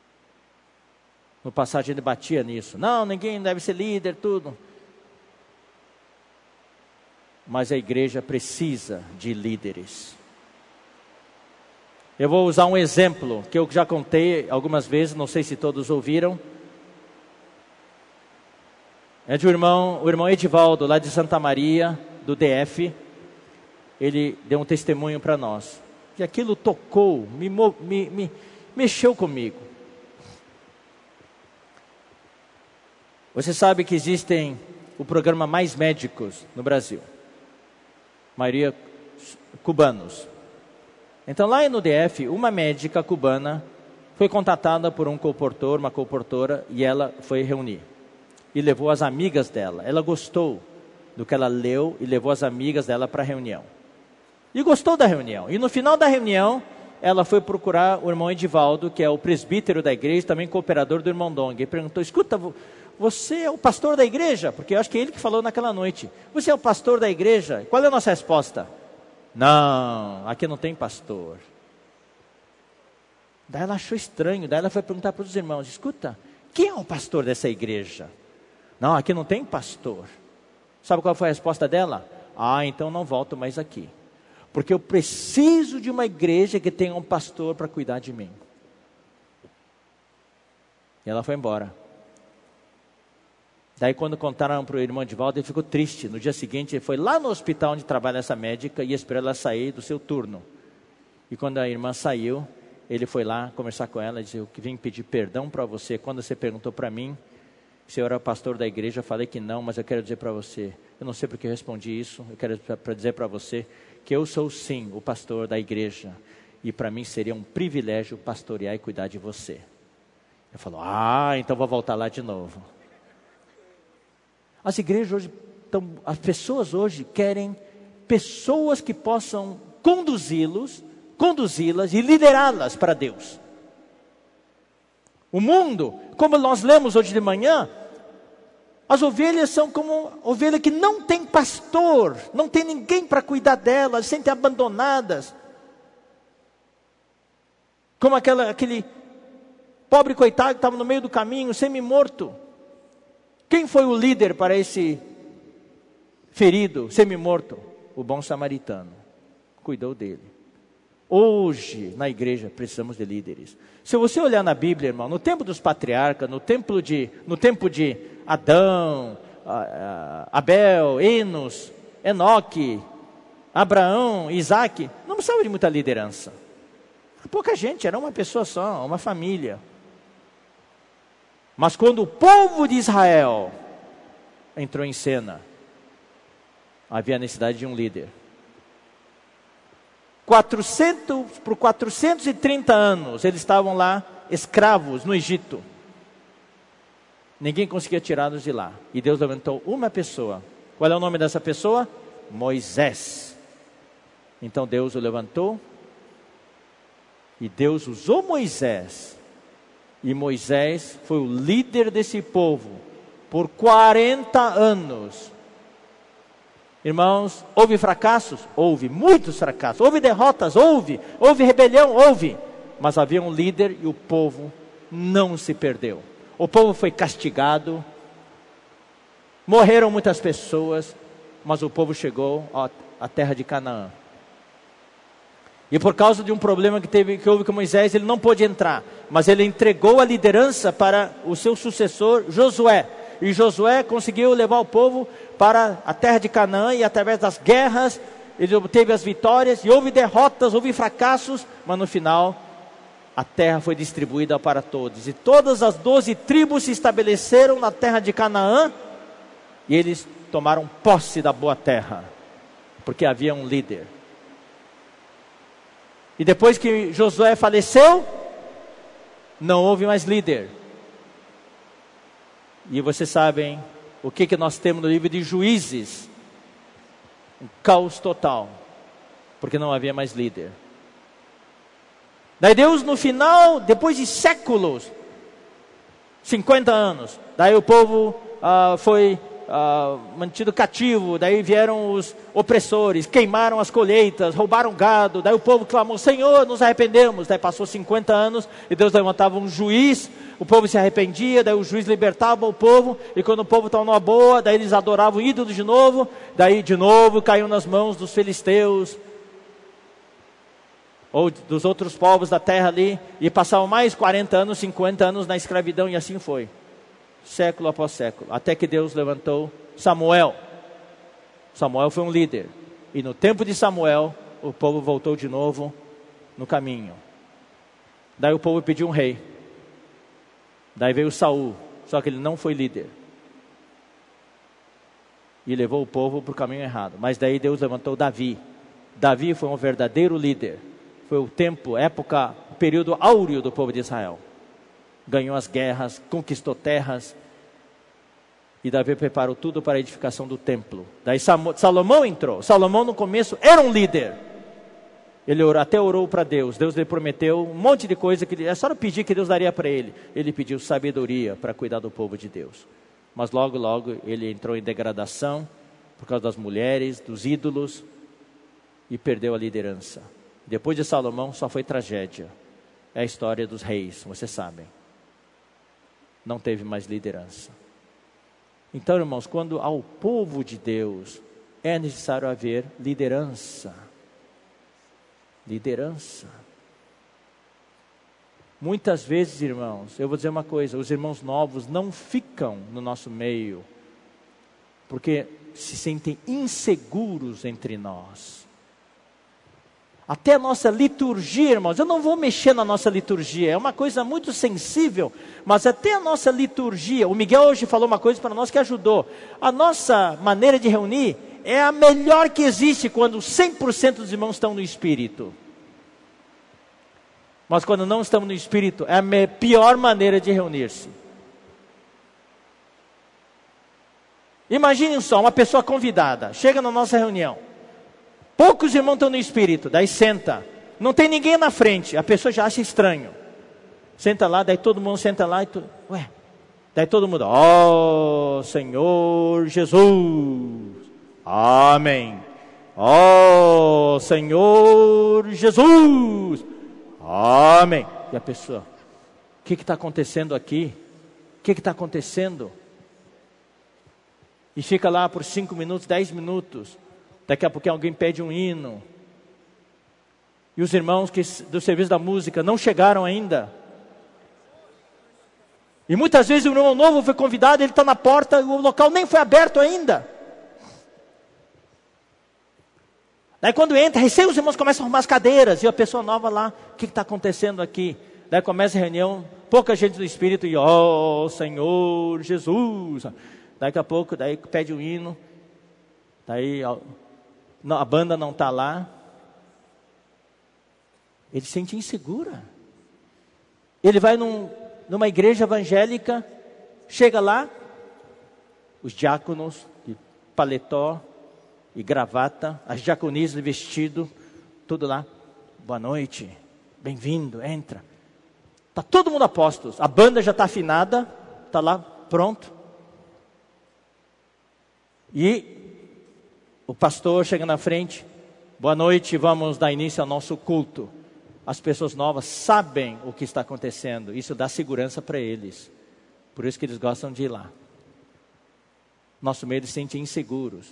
Speaker 1: No passado a gente batia nisso. Não, ninguém deve ser líder, tudo. Mas a igreja precisa de líderes. Eu vou usar um exemplo que eu já contei algumas vezes, não sei se todos ouviram. É de um irmão, o irmão Edivaldo, lá de Santa Maria, do D F. Ele deu um testemunho para nós. E aquilo tocou, me, me, me mexeu comigo. Você sabe que existem o programa Mais Médicos no Brasil. A maioria cubanos. Então lá no D F, uma médica cubana foi contatada por um coportor, uma coportora, e ela foi reunir. E levou as amigas dela. Ela gostou do que ela leu e levou as amigas dela para a reunião. E gostou da reunião. E no final da reunião, ela foi procurar o irmão Edivaldo, que é o presbítero da igreja, também cooperador do irmão Dong. E perguntou, escuta, você é o pastor da igreja? Porque eu acho que é ele que falou naquela noite. Você é o pastor da igreja? Qual é a nossa resposta? Não, aqui não tem pastor. Daí ela achou estranho, daí ela foi perguntar para os irmãos, escuta, quem é o pastor dessa igreja? Não, aqui não tem pastor. Sabe qual foi a resposta dela? Ah, então não volto mais aqui. Porque eu preciso de uma igreja que tenha um pastor para cuidar de mim. E ela foi embora. Daí quando contaram para o irmão Edivaldo, ele ficou triste. No dia seguinte ele foi lá no hospital onde trabalha essa médica e esperou ela sair do seu turno. E quando a irmã saiu, ele foi lá conversar com ela e disse, eu vim pedir perdão para você. Quando você perguntou para mim se eu era pastor da igreja, eu falei que não, mas eu quero dizer para você, eu não sei porque eu respondi isso, eu quero para dizer para você que eu sou sim o pastor da igreja. E para mim seria um privilégio pastorear e cuidar de você. Ele falou, ah, então vou voltar lá de novo. As igrejas hoje, tão, as pessoas hoje querem pessoas que possam conduzi-los, conduzi-las e liderá-las para Deus. O mundo, como nós lemos hoje de manhã, as ovelhas são como ovelha que não tem pastor, não tem ninguém para cuidar delas, se sentem abandonadas. Como aquela, aquele pobre coitado que estava no meio do caminho, semi-morto. Quem foi o líder para esse ferido, semi-morto? O bom samaritano. Cuidou dele. Hoje, na igreja, precisamos de líderes. Se você olhar na Bíblia, irmão, no tempo dos patriarcas, no tempo de, no tempo de Adão, Abel, Enos, Enoque, Abraão, Isaac, não precisava de muita liderança. Pouca gente, era uma pessoa só, uma família. Mas quando o povo de Israel entrou em cena, havia a necessidade de um líder. quatrocentos, por quatrocentos e trinta anos, eles estavam lá, escravos no Egito. Ninguém conseguia tirá-los de lá. E Deus levantou uma pessoa. Qual é o nome dessa pessoa? Moisés. Então Deus o levantou. E Deus usou Moisés. E Moisés foi o líder desse povo por quarenta anos. Irmãos, houve fracassos? Houve, muitos fracassos. Houve derrotas? Houve. Houve rebelião? Houve. Mas havia um líder e o povo não se perdeu. O povo foi castigado, morreram muitas pessoas, mas o povo chegou à terra de Canaã. E por causa de um problema que, teve, que houve com Moisés, ele não pôde entrar. Mas ele entregou a liderança para o seu sucessor, Josué. E Josué conseguiu levar o povo para a terra de Canaã. E através das guerras, ele obteve as vitórias. E houve derrotas, houve fracassos. Mas no final, a terra foi distribuída para todos. E todas as doze tribos se estabeleceram na terra de Canaã. E eles tomaram posse da boa terra. Porque havia um líder. E depois que Josué faleceu, não houve mais líder. E vocês sabem o que, que nós temos no livro de Juízes. Um caos total. Porque não havia mais líder. Daí Deus no final, depois de séculos, cinquenta anos, daí o povo ah, foi... Uh, mantido cativo, daí vieram os opressores, queimaram as colheitas, roubaram gado, daí o povo clamou, Senhor, nos arrependemos. Daí passou cinquenta anos, e Deus levantava um juiz, o povo se arrependia, daí o juiz libertava o povo, e quando o povo estava numa boa, daí eles adoravam ídolos de novo, daí de novo caiu nas mãos dos filisteus, ou dos outros povos da terra ali, e passavam mais quarenta anos, cinquenta anos na escravidão, e assim foi. Século após século, até que Deus levantou Samuel. Samuel foi um líder. E no tempo de Samuel, o povo voltou de novo no caminho. Daí o povo pediu um rei. Daí veio Saul, só que ele não foi líder. E levou o povo para o caminho errado. Mas daí Deus levantou Davi. Davi foi um verdadeiro líder. Foi o tempo, época, período áureo do povo de Israel. Ganhou as guerras, conquistou terras. E Davi preparou tudo para a edificação do templo. Daí Salomão entrou. Salomão no começo era um líder. Ele orou, até orou para Deus. Deus lhe prometeu um monte de coisa. Que é só pedir que Deus daria para ele. Ele pediu sabedoria para cuidar do povo de Deus. Mas logo, logo ele entrou em degradação. Por causa das mulheres, dos ídolos. E perdeu a liderança. Depois de Salomão só foi tragédia. É a história dos reis, vocês sabem. Não teve mais liderança. Então, irmãos, quando ao povo de Deus é necessário haver liderança. Liderança. Muitas vezes, irmãos, eu vou dizer uma coisa, os irmãos novos não ficam no nosso meio, porque se sentem inseguros entre nós. Até a nossa liturgia, irmãos, eu não vou mexer na nossa liturgia, é uma coisa muito sensível, mas até a nossa liturgia, o Miguel hoje falou uma coisa para nós que ajudou. A nossa maneira de reunir é a melhor que existe quando cem por cento dos irmãos estão no Espírito. Mas quando não estamos no Espírito, é a pior maneira de reunir-se. Imaginem só, uma pessoa convidada, chega na nossa reunião. Poucos irmãos estão no Espírito, daí senta. Não tem ninguém na frente, a pessoa já acha estranho. Senta lá, daí todo mundo senta lá e tu, ué. Daí todo mundo, ó Senhor Jesus, amém. Ó Senhor Jesus, amém. E a pessoa, o que está acontecendo aqui? O que está acontecendo? E fica lá por cinco minutos, dez minutos. Daqui a pouquinho alguém pede um hino. E os irmãos que, do serviço da música não chegaram ainda. E muitas vezes o irmão novo foi convidado, ele está na porta, o local nem foi aberto ainda. Daí quando entra, recém os irmãos começam a arrumar as cadeiras. E a pessoa nova lá, o que está acontecendo aqui? Daí começa a reunião, pouca gente do Espírito. E ó oh, Senhor Jesus. Daqui a pouco, daí pede um hino. Daí a banda não está lá. Ele se sente insegura. Ele vai num, numa igreja evangélica, chega lá, os diáconos de paletó e gravata, as diaconisas de vestido, tudo lá. Boa noite, bem-vindo, entra. Está todo mundo a postos, a banda já está afinada, está lá pronto. E o pastor chega na frente, boa noite, vamos dar início ao nosso culto. As pessoas novas sabem o que está acontecendo, isso dá segurança para eles. Por isso que eles gostam de ir lá. Nosso medo se sente inseguros.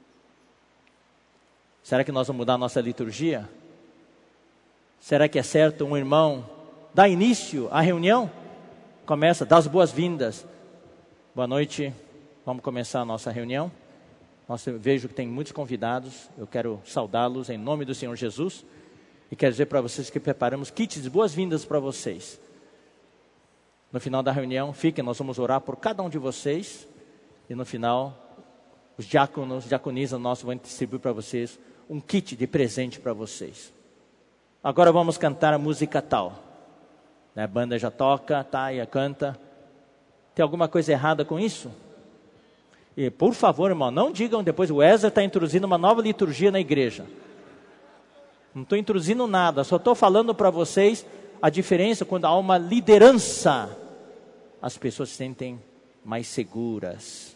Speaker 1: Será que nós vamos mudar a nossa liturgia? Será que é certo um irmão dar início à reunião? Começa, dá as boas-vindas. Boa noite, vamos começar a nossa reunião. Nossa, eu vejo que tem muitos convidados, eu quero saudá-los em nome do Senhor Jesus. E quero dizer para vocês que preparamos kits de boas-vindas para vocês. No final da reunião, fiquem, nós vamos orar por cada um de vocês. E no final, os diáconos, diaconisas nossos vão distribuir para vocês um kit de presente para vocês. Agora vamos cantar a música tal. A banda já toca, tá, e canta. Tem alguma coisa errada com isso? E por favor, irmão, não digam depois, o Wesley está introduzindo uma nova liturgia na igreja. Não estou introduzindo nada, só estou falando para vocês a diferença quando há uma liderança. As pessoas se sentem mais seguras.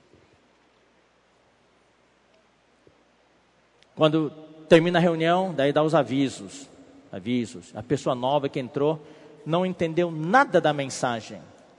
Speaker 1: Quando termina a reunião, daí dá os avisos. Avisos. A pessoa nova que entrou não entendeu nada da mensagem.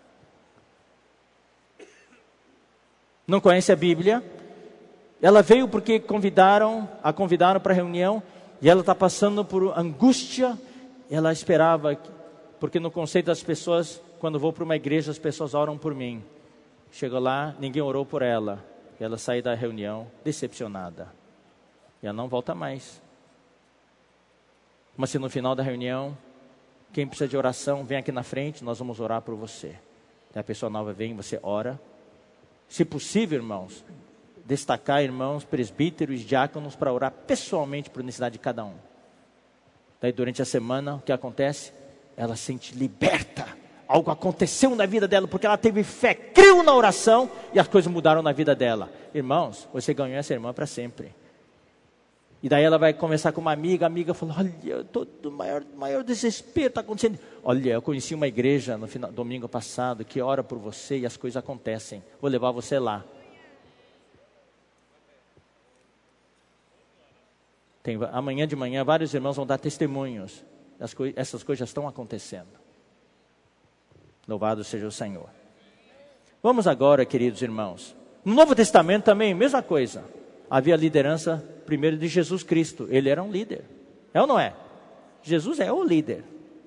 Speaker 1: Não conhece a Bíblia. Ela veio porque convidaram, a convidaram para a reunião. E ela está passando por angústia. Ela esperava, porque no conceito das pessoas, quando vou para uma igreja, as pessoas oram por mim. Chegou lá, ninguém orou por ela. E ela sai da reunião decepcionada. E ela não volta mais. Mas se no final da reunião, quem precisa de oração, vem aqui na frente, nós vamos orar por você. E a pessoa nova vem, você ora. Se possível, irmãos, destacar irmãos, presbíteros, diáconos, para orar pessoalmente por necessidade de cada um. Daí durante a semana, o que acontece? Ela se sente liberta. Algo aconteceu na vida dela, porque ela teve fé, creu na oração, e as coisas mudaram na vida dela. Irmãos, você ganhou essa irmã para sempre. E daí ela vai conversar com uma amiga, a amiga falou, olha, eu estou do maior, maior desespero, está acontecendo. Olha, eu conheci uma igreja no final, domingo passado, que ora por você e as coisas acontecem. Vou levar você lá. Tem, amanhã de manhã, vários irmãos vão dar testemunhos. As coi- essas coisas já estão acontecendo. Louvado seja o Senhor. Vamos agora, queridos irmãos. No Novo Testamento também, mesma coisa. Havia liderança primeiro de Jesus Cristo. Ele era um líder. É ou não é? Jesus é o líder.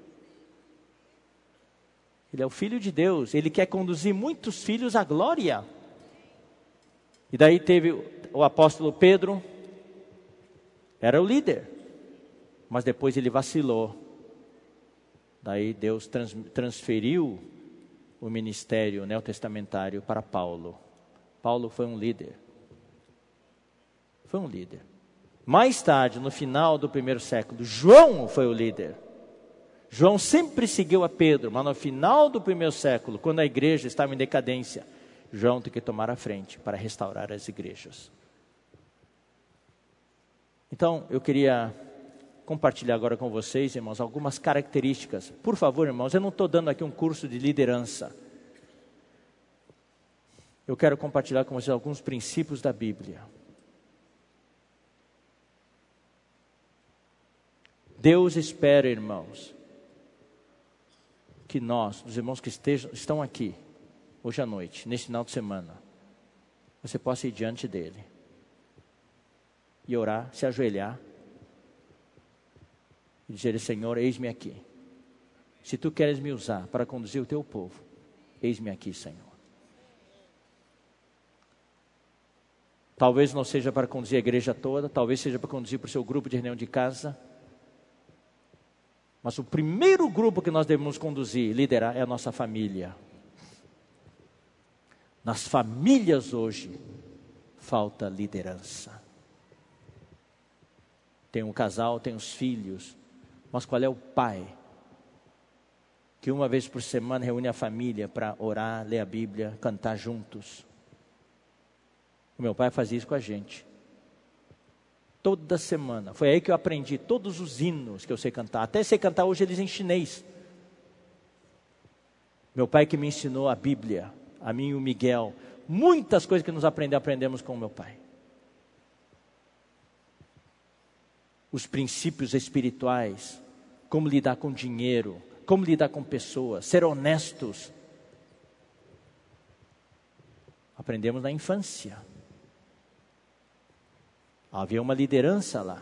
Speaker 1: Ele é o Filho de Deus. Ele quer conduzir muitos filhos à glória. E daí teve o apóstolo Pedro. Era o líder. Mas depois ele vacilou. Daí Deus trans, transferiu o ministério neotestamentário para Paulo. Paulo foi um líder. Foi um líder. Mais tarde, no final do primeiro século, João foi o líder. João sempre seguiu a Pedro, mas no final do primeiro século, quando a igreja estava em decadência, João tem que tomar a frente para restaurar as igrejas. Então, eu queria compartilhar agora com vocês, irmãos, algumas características. Por favor, irmãos, eu não estou dando aqui um curso de liderança. Eu quero compartilhar com vocês alguns princípios da Bíblia. Deus espera, irmãos, que nós, os irmãos que estejam, estão aqui, hoje à noite, nesse final de semana, você possa ir diante dEle e orar, se ajoelhar e dizer, Senhor, eis-me aqui. Se Tu queres me usar para conduzir o Teu povo, eis-me aqui, Senhor. Talvez não seja para conduzir a igreja toda, talvez seja para conduzir para o seu grupo de reunião de casa. Mas o primeiro grupo que nós devemos conduzir, liderar, é a nossa família. Nas famílias hoje, falta liderança. Tem um casal, tem os filhos, mas qual é o pai? Que uma vez por semana reúne a família para orar, ler a Bíblia, cantar juntos. O meu pai fazia isso com a gente. Toda semana. Foi aí que eu aprendi todos os hinos que eu sei cantar. Até sei cantar hoje eles em chinês. Meu pai que me ensinou a Bíblia, a mim e o Miguel. Muitas coisas que nos aprendemos, aprendemos com o meu pai. Os princípios espirituais. Como lidar com dinheiro. Como lidar com pessoas. Ser honestos. aprendemos na infância. Havia uma liderança lá.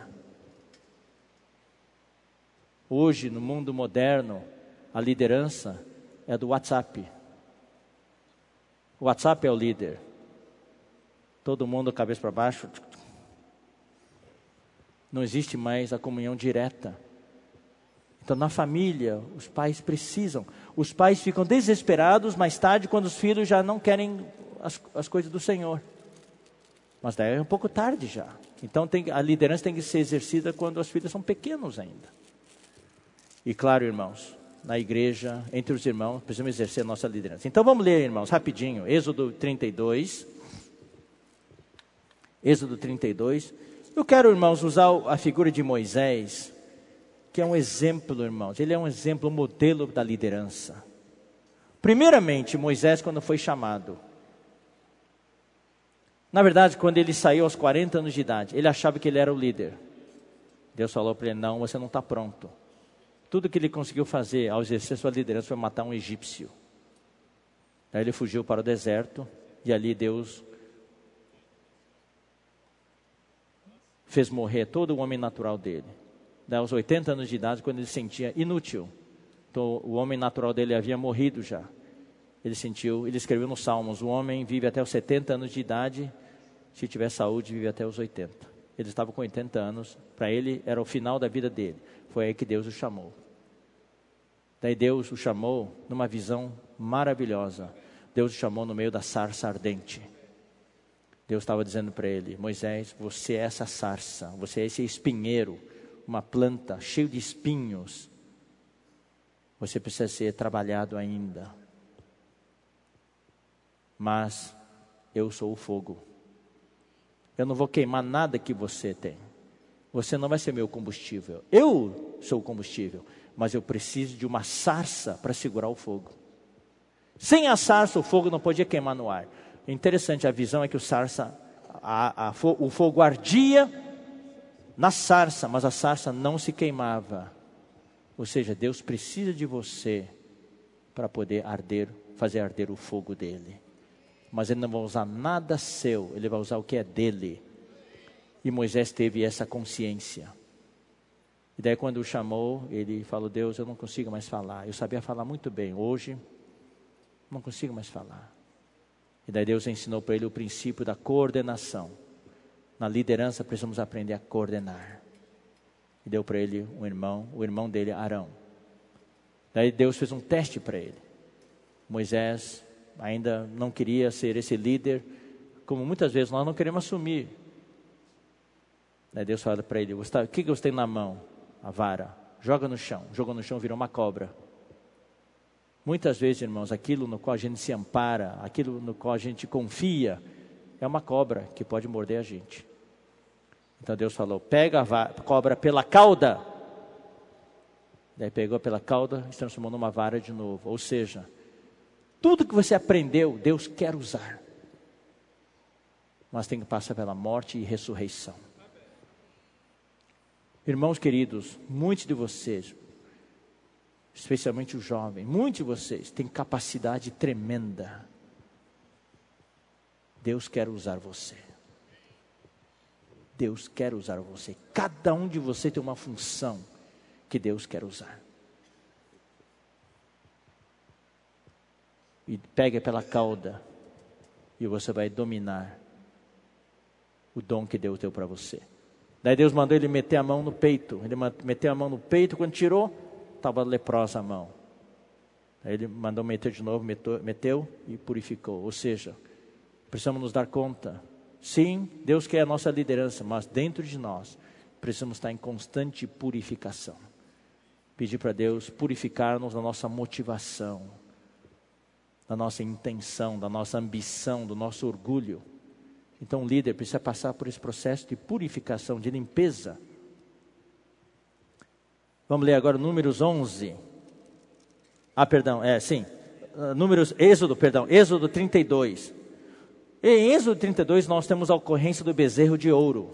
Speaker 1: Hoje, no mundo moderno, a liderança é do WhatsApp. O WhatsApp é o líder. Todo mundo cabeça para baixo. Não existe mais a comunhão direta. Então, na família, os pais precisam. Os pais ficam desesperados mais tarde, quando os filhos já não querem as, as coisas do Senhor. Mas daí é um pouco tarde já. Então, tem, a liderança tem que ser exercida quando os filhos são pequenos ainda. E claro, irmãos, na igreja, entre os irmãos, precisamos exercer a nossa liderança. Então, vamos ler, irmãos, rapidinho. Êxodo trinta e dois. Êxodo trinta e dois. Eu quero, irmãos, usar a figura de Moisés, que é um exemplo, irmãos. Ele é um exemplo, um modelo da liderança. Primeiramente, Moisés, quando foi chamado. Na verdade, quando ele saiu aos quarenta anos de idade, ele achava que ele era o líder. Deus falou para ele, não, você não está pronto. Tudo que ele conseguiu fazer ao exercer sua liderança foi matar um egípcio. Daí ele fugiu para o deserto, e ali Deus fez morrer todo o homem natural dele. Daí, aos oitenta anos de idade, quando ele se sentia inútil, então, o homem natural dele havia morrido já. Ele sentiu, ele escreveu nos Salmos, o homem vive até os setenta anos de idade, se tiver saúde, vive até os oitenta. Ele estava com oitenta anos, para ele era o final da vida dele. Foi aí que Deus o chamou. Daí Deus o chamou numa visão maravilhosa. Deus o chamou no meio da sarça ardente. Deus estava dizendo para ele, Moisés, você é essa sarça, você é esse espinheiro, uma planta cheia de espinhos. Você precisa ser trabalhado ainda. Mas eu sou o fogo. Eu não vou queimar nada que você tem. Você não vai ser meu combustível. Eu sou o combustível, mas eu preciso de uma sarça para segurar o fogo. Sem a sarça, o fogo não podia queimar no ar. Interessante, a visão é que o sarça, a, a, o fogo ardia na sarça, mas a sarça não se queimava. Ou seja, Deus precisa de você para poder arder, fazer arder o fogo dele. Mas ele não vai usar nada seu, ele vai usar o que é dele. E Moisés teve essa consciência. E daí quando o chamou, ele falou, Deus, eu não consigo mais falar. Eu sabia falar muito bem, hoje não consigo mais falar. E daí Deus ensinou para ele o princípio da coordenação. Na liderança precisamos aprender a coordenar. E deu para ele um irmão, o irmão dele, Arão. Daí Deus fez um teste para ele. Moisés ainda não queria ser esse líder, como muitas vezes nós não queremos assumir. Daí Deus fala para ele, o que que você tem na mão? A vara. Joga no chão. Jogou no chão, virou uma cobra. Muitas vezes, irmãos, aquilo no qual a gente se ampara, aquilo no qual a gente confia, é uma cobra que pode morder a gente. Então Deus falou, pega a cobra pela cauda. Daí pegou pela cauda e se transformou numa vara de novo. Ou seja, tudo que você aprendeu, Deus quer usar. Mas tem que passar pela morte e ressurreição. Irmãos queridos, muitos de vocês, especialmente os jovens, muitos de vocês têm capacidade tremenda. Deus quer usar você. Deus quer usar você. Cada um de vocês tem uma função que Deus quer usar. E pega pela cauda e você vai dominar o dom que Deus deu para você. Daí Deus mandou ele meter a mão no peito. Ele meteu a mão no peito, quando tirou, estava leprosa a mão. Aí ele mandou meter de novo, meteu, meteu e purificou. Ou seja, precisamos nos dar conta. Sim, Deus quer a nossa liderança, mas dentro de nós, precisamos estar em constante purificação. Pedir para Deus purificar-nos da nossa motivação, da nossa intenção, da nossa ambição, do nosso orgulho. Então o líder precisa passar por esse processo de purificação, de limpeza. Vamos ler agora Números onze. Ah, perdão, é, sim. Uh, números, Êxodo, perdão, Êxodo trinta e dois. Em Êxodo trinta e dois nós temos a ocorrência do bezerro de ouro.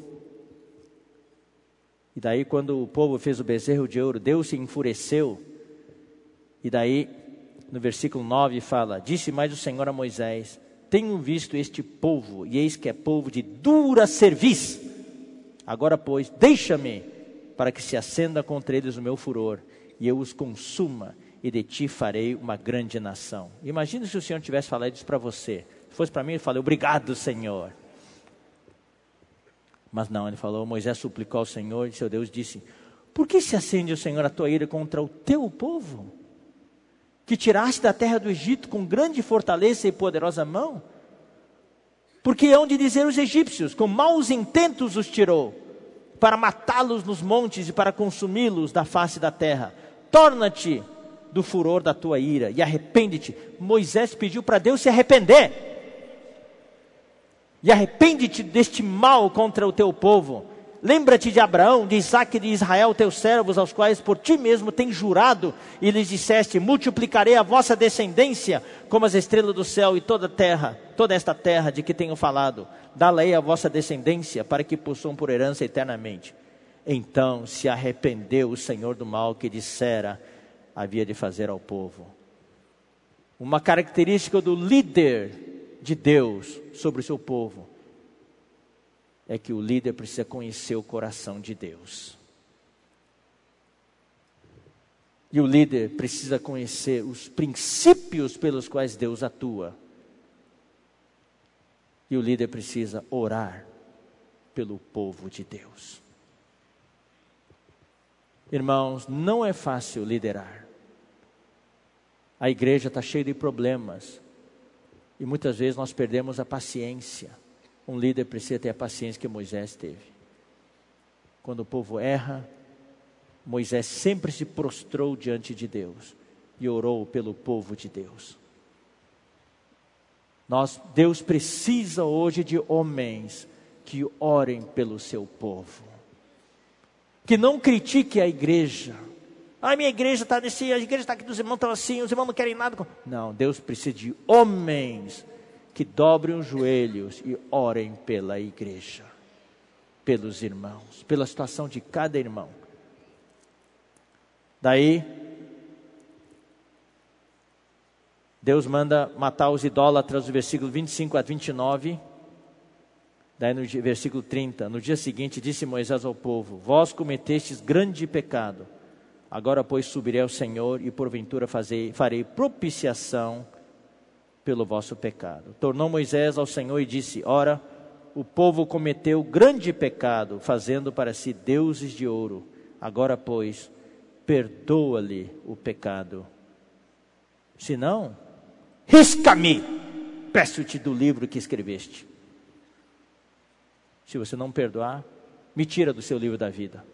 Speaker 1: E daí quando o povo fez o bezerro de ouro, Deus se enfureceu. E daí, no versículo nove fala, disse mais o Senhor a Moisés, tenho visto este povo, e eis que é povo de dura cerviz. Agora, pois, deixa-me, para que se acenda contra eles o meu furor, e eu os consuma, e de ti farei uma grande nação. Imagina se o Senhor tivesse falado isso para você. Se fosse para mim, ele falou, obrigado, Senhor. Mas não, ele falou, Moisés suplicou ao Senhor, e seu Deus disse, por que se acende o Senhor a tua ira contra o teu povo? Que tiraste da terra do Egito com grande fortaleza e poderosa mão? Porque hão de dizer os egípcios, com maus intentos os tirou, para matá-los nos montes e para consumi-los da face da terra. Torna-te do furor da tua ira e arrepende-te. Moisés pediu para Deus se arrepender. E arrepende-te deste mal contra o teu povo. Lembra-te de Abraão, de Isaque e de Israel, teus servos, aos quais por ti mesmo tens jurado, e lhes disseste, multiplicarei a vossa descendência, como as estrelas do céu, e toda a terra, toda esta terra de que tenho falado, dá-la-ei a vossa descendência, para que possuam por herança eternamente. Então se arrependeu o Senhor do mal que dissera, havia de fazer ao povo. Uma característica do líder de Deus sobre o seu povo, é que o líder precisa conhecer o coração de Deus. E o líder precisa conhecer os princípios pelos quais Deus atua. E o líder precisa orar pelo povo de Deus. Irmãos, não é fácil liderar. A igreja está cheia de problemas. E muitas vezes nós perdemos a paciência. Um líder precisa ter a paciência que Moisés teve. Quando o povo erra, Moisés sempre se prostrou diante de Deus e orou pelo povo de Deus. Nós, Deus precisa hoje de homens que orem pelo seu povo. Que não critique a igreja. Ah, minha igreja está assim, a igreja está aqui, os irmãos estão assim, os irmãos não querem nada. Não, Deus precisa de homens que dobrem os joelhos e orem pela igreja, pelos irmãos, pela situação de cada irmão. Daí, Deus manda matar os idólatras, do versículo vinte e cinco a vinte e nove. Daí no versículo trinta, no dia seguinte disse Moisés ao povo, vós cometestes grande pecado, agora pois subirei ao Senhor e porventura fazei, farei propiciação pelo vosso pecado. Tornou Moisés ao Senhor e disse, ora, o povo cometeu grande pecado, fazendo para si deuses de ouro. Agora, pois, perdoa-lhe o pecado. Se não, risca-me, peço-te do livro que escreveste. Se você não perdoar, me tira do seu livro da vida.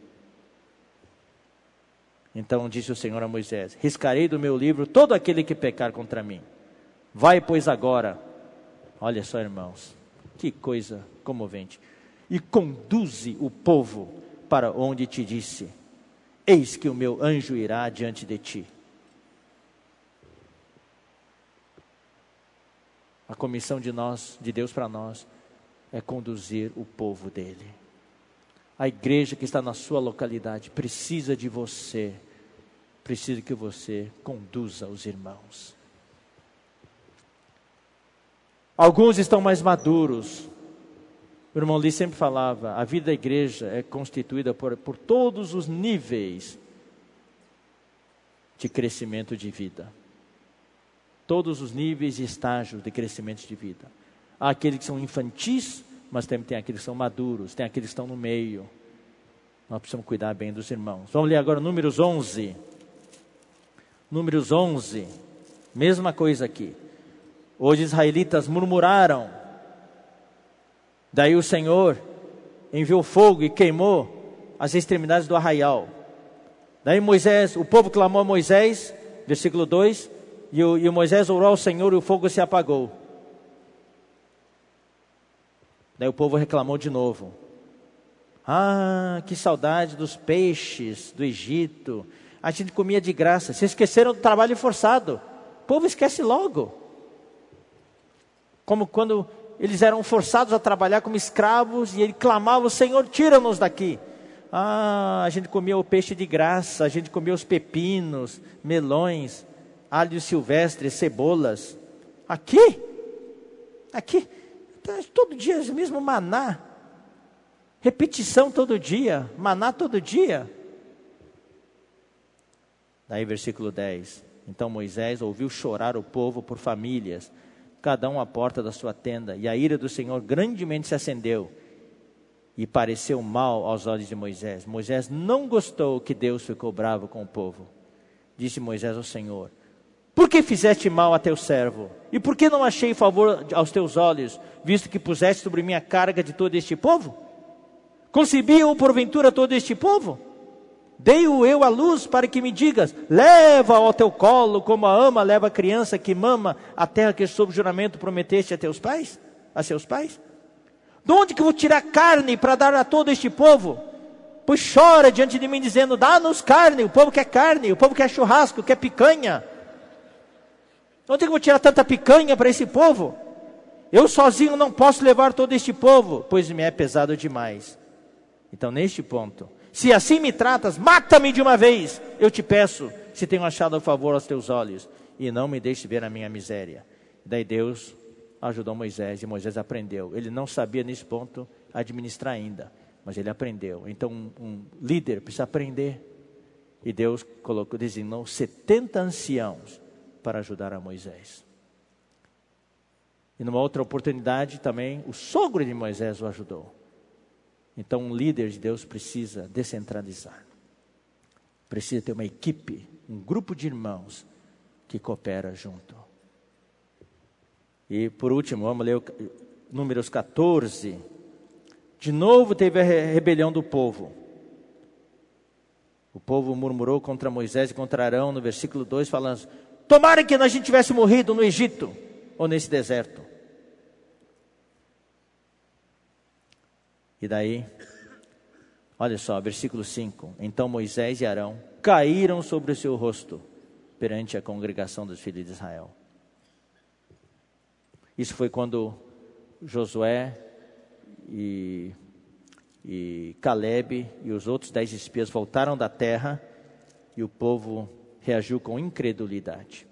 Speaker 1: Então disse o Senhor a Moisés, riscarei do meu livro todo aquele que pecar contra mim. Vai, pois, agora, olha só, irmãos, que coisa comovente, e conduze o povo para onde te disse, eis que o meu anjo irá diante de ti. A comissão de nós, de Deus para nós, é conduzir o povo dele. A igreja que está na sua localidade precisa de você, precisa que você conduza os irmãos. Alguns estão mais maduros. O irmão Lee sempre falava, a vida da igreja é constituída por, por todos os níveis de crescimento de vida. Todos os níveis e estágios de crescimento de vida. Há aqueles que são infantis, mas também tem aqueles que são maduros, tem aqueles que estão no meio. Nós precisamos cuidar bem dos irmãos. Vamos ler agora Números onze. Números onze, mesma coisa aqui. Os israelitas murmuraram. Daí o Senhor enviou fogo e queimou as extremidades do arraial. Daí Moisés, o povo clamou a Moisés, versículo dois, e o, e o Moisés orou ao Senhor e o fogo se apagou. Daí o povo reclamou de novo. Ah, que saudade dos peixes do Egito. A gente comia de graça. Se esqueceram do trabalho forçado. O povo esquece logo. Como quando eles eram forçados a trabalhar como escravos e ele clamava, Senhor, tira-nos daqui. Ah, a gente comia o peixe de graça, a gente comia os pepinos, melões, alhos silvestres, cebolas. Aqui? Aqui, todo dia é o mesmo maná. Repetição todo dia, maná todo dia. Daí versículo dez. Então Moisés ouviu chorar o povo por famílias, cada um à porta da sua tenda. E a ira do Senhor grandemente se acendeu. E pareceu mal aos olhos de Moisés. Moisés não gostou que Deus ficou bravo com o povo. Disse Moisés ao Senhor: por que fizeste mal a teu servo? E por que não achei favor aos teus olhos, visto que puseste sobre mim a carga de todo este povo? Concebi-o porventura todo este povo? Dei-o eu à luz para que me digas: leva ao teu colo, como a ama leva a criança que mama a terra que sob juramento prometeste a teus pais, a seus pais? De onde que vou tirar carne para dar a todo este povo? Pois chora diante de mim dizendo: dá-nos carne. O povo quer carne, o povo quer churrasco, quer picanha. De onde que eu vou tirar tanta picanha para esse povo? Eu sozinho não posso levar todo este povo, pois me é pesado demais. Então neste ponto, se assim me tratas, mata-me de uma vez, eu te peço, se tenho achado favor aos teus olhos, e não me deixe ver a minha miséria. Daí Deus ajudou Moisés, e Moisés aprendeu. Ele não sabia nesse ponto administrar ainda, mas ele aprendeu. Então um, um líder precisa aprender. E Deus colocou, designou setenta anciãos para ajudar a Moisés. E numa outra oportunidade também, o sogro de Moisés o ajudou. Então um líder de Deus precisa descentralizar. Precisa ter uma equipe, um grupo de irmãos que coopera junto. E por último, vamos ler o, Números catorze. De novo teve a rebelião do povo. O povo murmurou contra Moisés e contra Arão, no versículo dois, falando: tomara que a gente tivesse morrido no Egito, ou nesse deserto. E daí, olha só, versículo cinco. Então Moisés e Arão caíram sobre o seu rosto, perante a congregação dos filhos de Israel. Isso foi quando Josué e, e Caleb e os outros dez espias voltaram da terra, e o povo reagiu com incredulidade.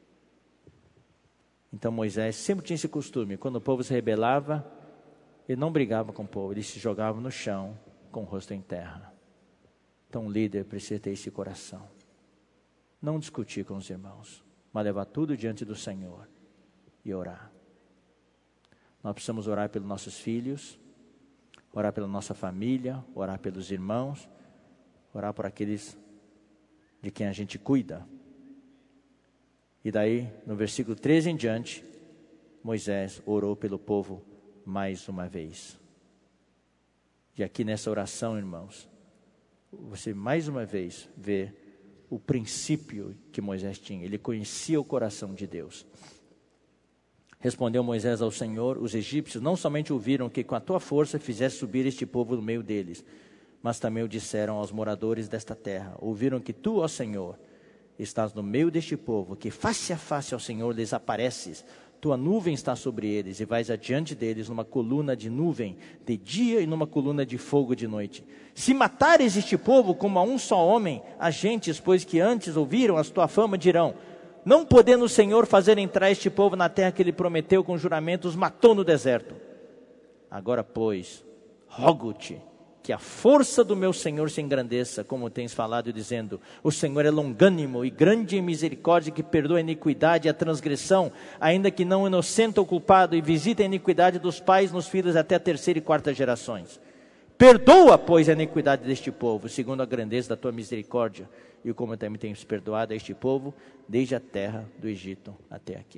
Speaker 1: Então Moisés sempre tinha esse costume: quando o povo se rebelava, ele não brigava com o povo, ele se jogava no chão com o rosto em terra. Então o líder precisa ter esse coração. Não discutir com os irmãos, mas levar tudo diante do Senhor e orar. Nós precisamos orar pelos nossos filhos, orar pela nossa família, orar pelos irmãos, orar por aqueles de quem a gente cuida. E daí, no versículo treze em diante, Moisés orou pelo povo mais uma vez. E aqui nessa oração, irmãos, você mais uma vez vê o princípio que Moisés tinha. Ele conhecia o coração de Deus. Respondeu Moisés ao Senhor: os egípcios não somente ouviram que com a tua força fizeste subir este povo no meio deles, mas também o disseram aos moradores desta terra. Ouviram que tu, ó Senhor, estás no meio deste povo, que face a face ao Senhor lhes apareces. Tua nuvem está sobre eles, e vais adiante deles numa coluna de nuvem de dia e numa coluna de fogo de noite. Se matares este povo como a um só homem, as gentes, pois que antes ouviram a tua fama, dirão: não podendo o Senhor fazer entrar este povo na terra que ele prometeu com juramento, os matou no deserto. Agora, pois, rogo-te que a força do meu Senhor se engrandeça, como tens falado, dizendo: o Senhor é longânimo e grande em misericórdia, que perdoa a iniquidade e a transgressão, ainda que não inocente ou culpado, e visita a iniquidade dos pais nos filhos até a terceira e quarta gerações. Perdoa, pois, a iniquidade deste povo, segundo a grandeza da tua misericórdia, e como também tens perdoado a este povo, desde a terra do Egito até aqui.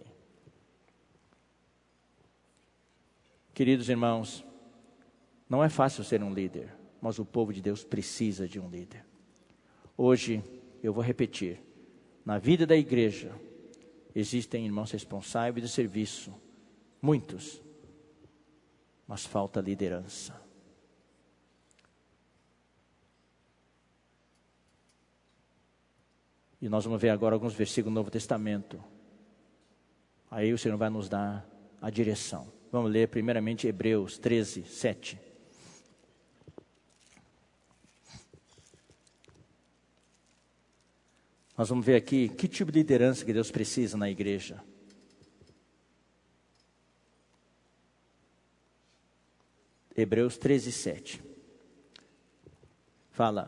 Speaker 1: Queridos irmãos, não é fácil ser um líder, mas o povo de Deus precisa de um líder. Hoje, eu vou repetir, na vida da igreja, existem irmãos responsáveis de serviço, muitos, mas falta liderança. E nós vamos ver agora alguns versículos do Novo Testamento. Aí o Senhor vai nos dar a direção. Vamos ler primeiramente Hebreus treze, sete. Nós vamos ver aqui que tipo de liderança que Deus precisa na igreja. Hebreus treze, sete. Fala: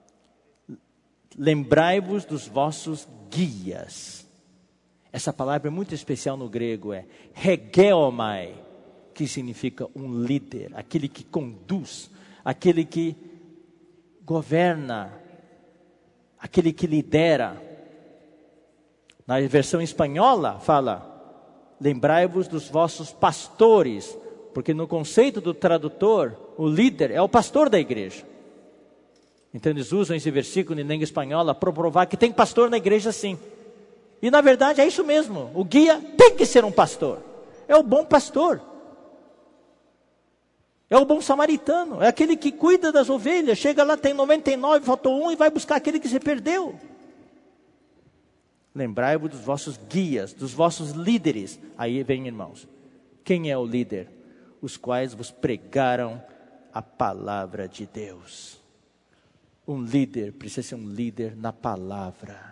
Speaker 1: lembrai-vos dos vossos guias. Essa palavra é muito especial no grego, é hegeomai, que significa um líder, aquele que conduz, aquele que governa, aquele que lidera. Na versão espanhola fala: lembrai-vos dos vossos pastores, porque no conceito do tradutor, o líder é o pastor da igreja. Então eles usam esse versículo em língua espanhola para provar que tem pastor na igreja sim. E na verdade é isso mesmo, o guia tem que ser um pastor, é o bom pastor. É o bom samaritano, é aquele que cuida das ovelhas, chega lá, tem noventa e nove, faltou um e vai buscar aquele que se perdeu. Lembrai-vos dos vossos guias, dos vossos líderes. Aí vem, irmãos, quem é o líder? Os quais vos pregaram a palavra de Deus. Um líder precisa ser um líder na palavra.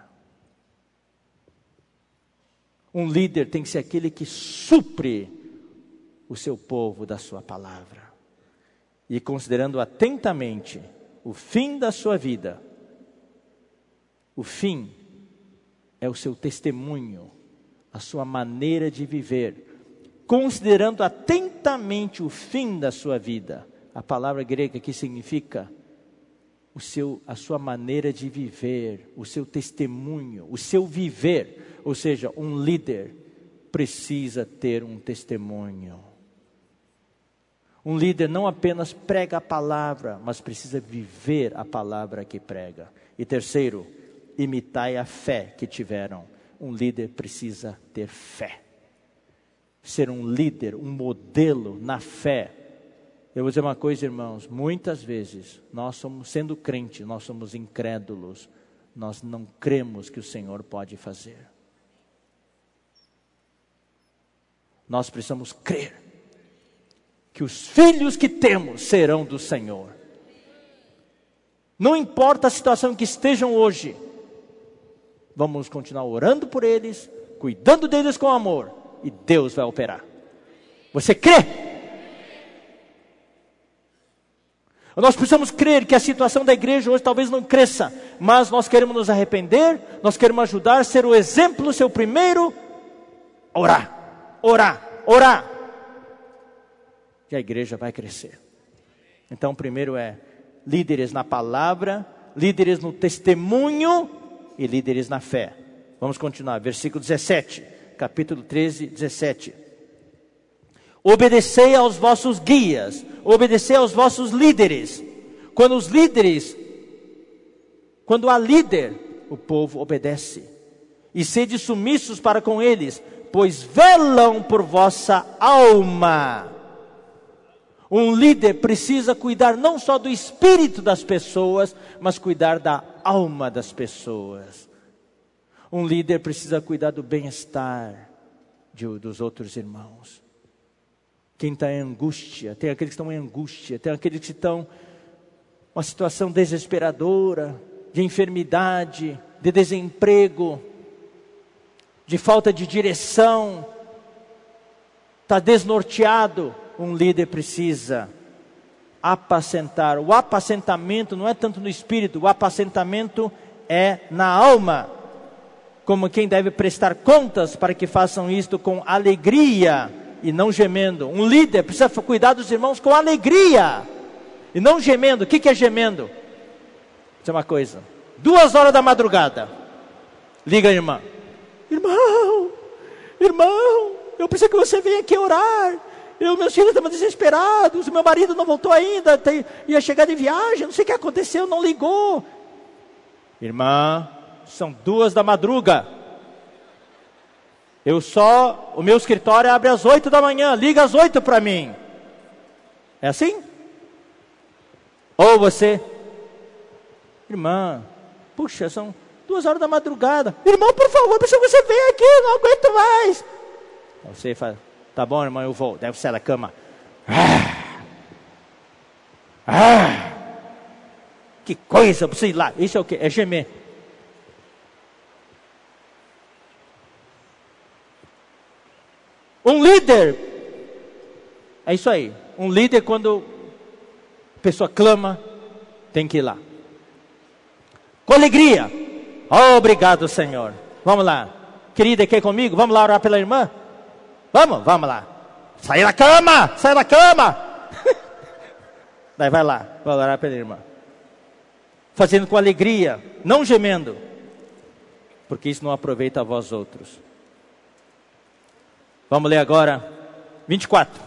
Speaker 1: Um líder tem que ser aquele que supre o seu povo da sua palavra. E considerando atentamente o fim da sua vida, o fim é o seu testemunho, a sua maneira de viver. Considerando atentamente o fim da sua vida, a palavra grega aqui significa o seu, a sua maneira de viver, o seu testemunho, o seu viver. Ou seja, um líder precisa ter um testemunho. Um líder não apenas prega a palavra, mas precisa viver a palavra que prega. E terceiro, imitai a fé que tiveram. Um líder precisa ter fé. Ser um líder, um modelo na fé. Eu vou dizer uma coisa, irmãos, muitas vezes nós somos, sendo crente, nós somos incrédulos. Nós não cremos que o Senhor pode fazer. Nós precisamos crer que os filhos que temos serão do Senhor. Não importa a situação em que estejam hoje, vamos continuar orando por eles, cuidando deles com amor, e Deus vai operar. Você crê? Nós precisamos crer que a situação da igreja hoje talvez não cresça, mas nós queremos nos arrepender, nós queremos ajudar, ser o exemplo, ser o primeiro, orar, orar, orar. Que a igreja vai crescer. Então, primeiro é líderes na palavra, líderes no testemunho e líderes na fé. Vamos continuar, versículo dezessete, capítulo treze, dezessete. Obedecei aos vossos guias, obedecei aos vossos líderes. Quando os líderes, quando há líder, o povo obedece. E sede submissos para com eles, pois velam por vossa alma. Um líder precisa cuidar não só do espírito das pessoas, mas cuidar da alma das pessoas. Um líder precisa cuidar do bem-estar de, dos outros irmãos. Quem está em angústia, tem aqueles que estão em angústia, tem aqueles que estão em uma situação desesperadora, de enfermidade, de desemprego, de falta de direção, está desnorteado. Um líder precisa apacentar. O apacentamento não é tanto no espírito, o apacentamento é na alma. Como quem deve prestar contas para que façam isto com alegria e não gemendo. Um líder precisa cuidar dos irmãos com alegria e não gemendo. O que que é gemendo? Vou dizer uma coisa. Duas horas da madrugada, liga a irmã. Irmão, irmão, eu preciso que você venha aqui orar. Eu, meus filhos estavam desesperados, meu marido não voltou ainda, tem, ia chegar de viagem, não sei o que aconteceu, não ligou. Irmã, são duas da madruga. Eu só, o meu escritório abre às oito da manhã, liga às oito para mim. É assim? Ou você, irmã, puxa, são duas horas da madrugada. Irmão, por favor, preciso que você venha aqui, não aguento mais. Você fala, tá bom, irmão, eu vou. Deve ser da cama. Ah, ah, que coisa, eu preciso ir lá. Isso é o quê? É gemer. Um líder, é isso aí. Um líder, quando A pessoa clama, tem que ir lá. Com alegria. Oh, obrigado, Senhor. Vamos lá. Querida, quer comigo? Vamos lá orar pela irmã? Vamos? Vamos lá. Sai da cama! Sai da cama! Daí vai lá, vai orar pela irmã. Fazendo com alegria, não gemendo. Porque isso não aproveita a vós outros. Vamos ler agora, vinte e quatro.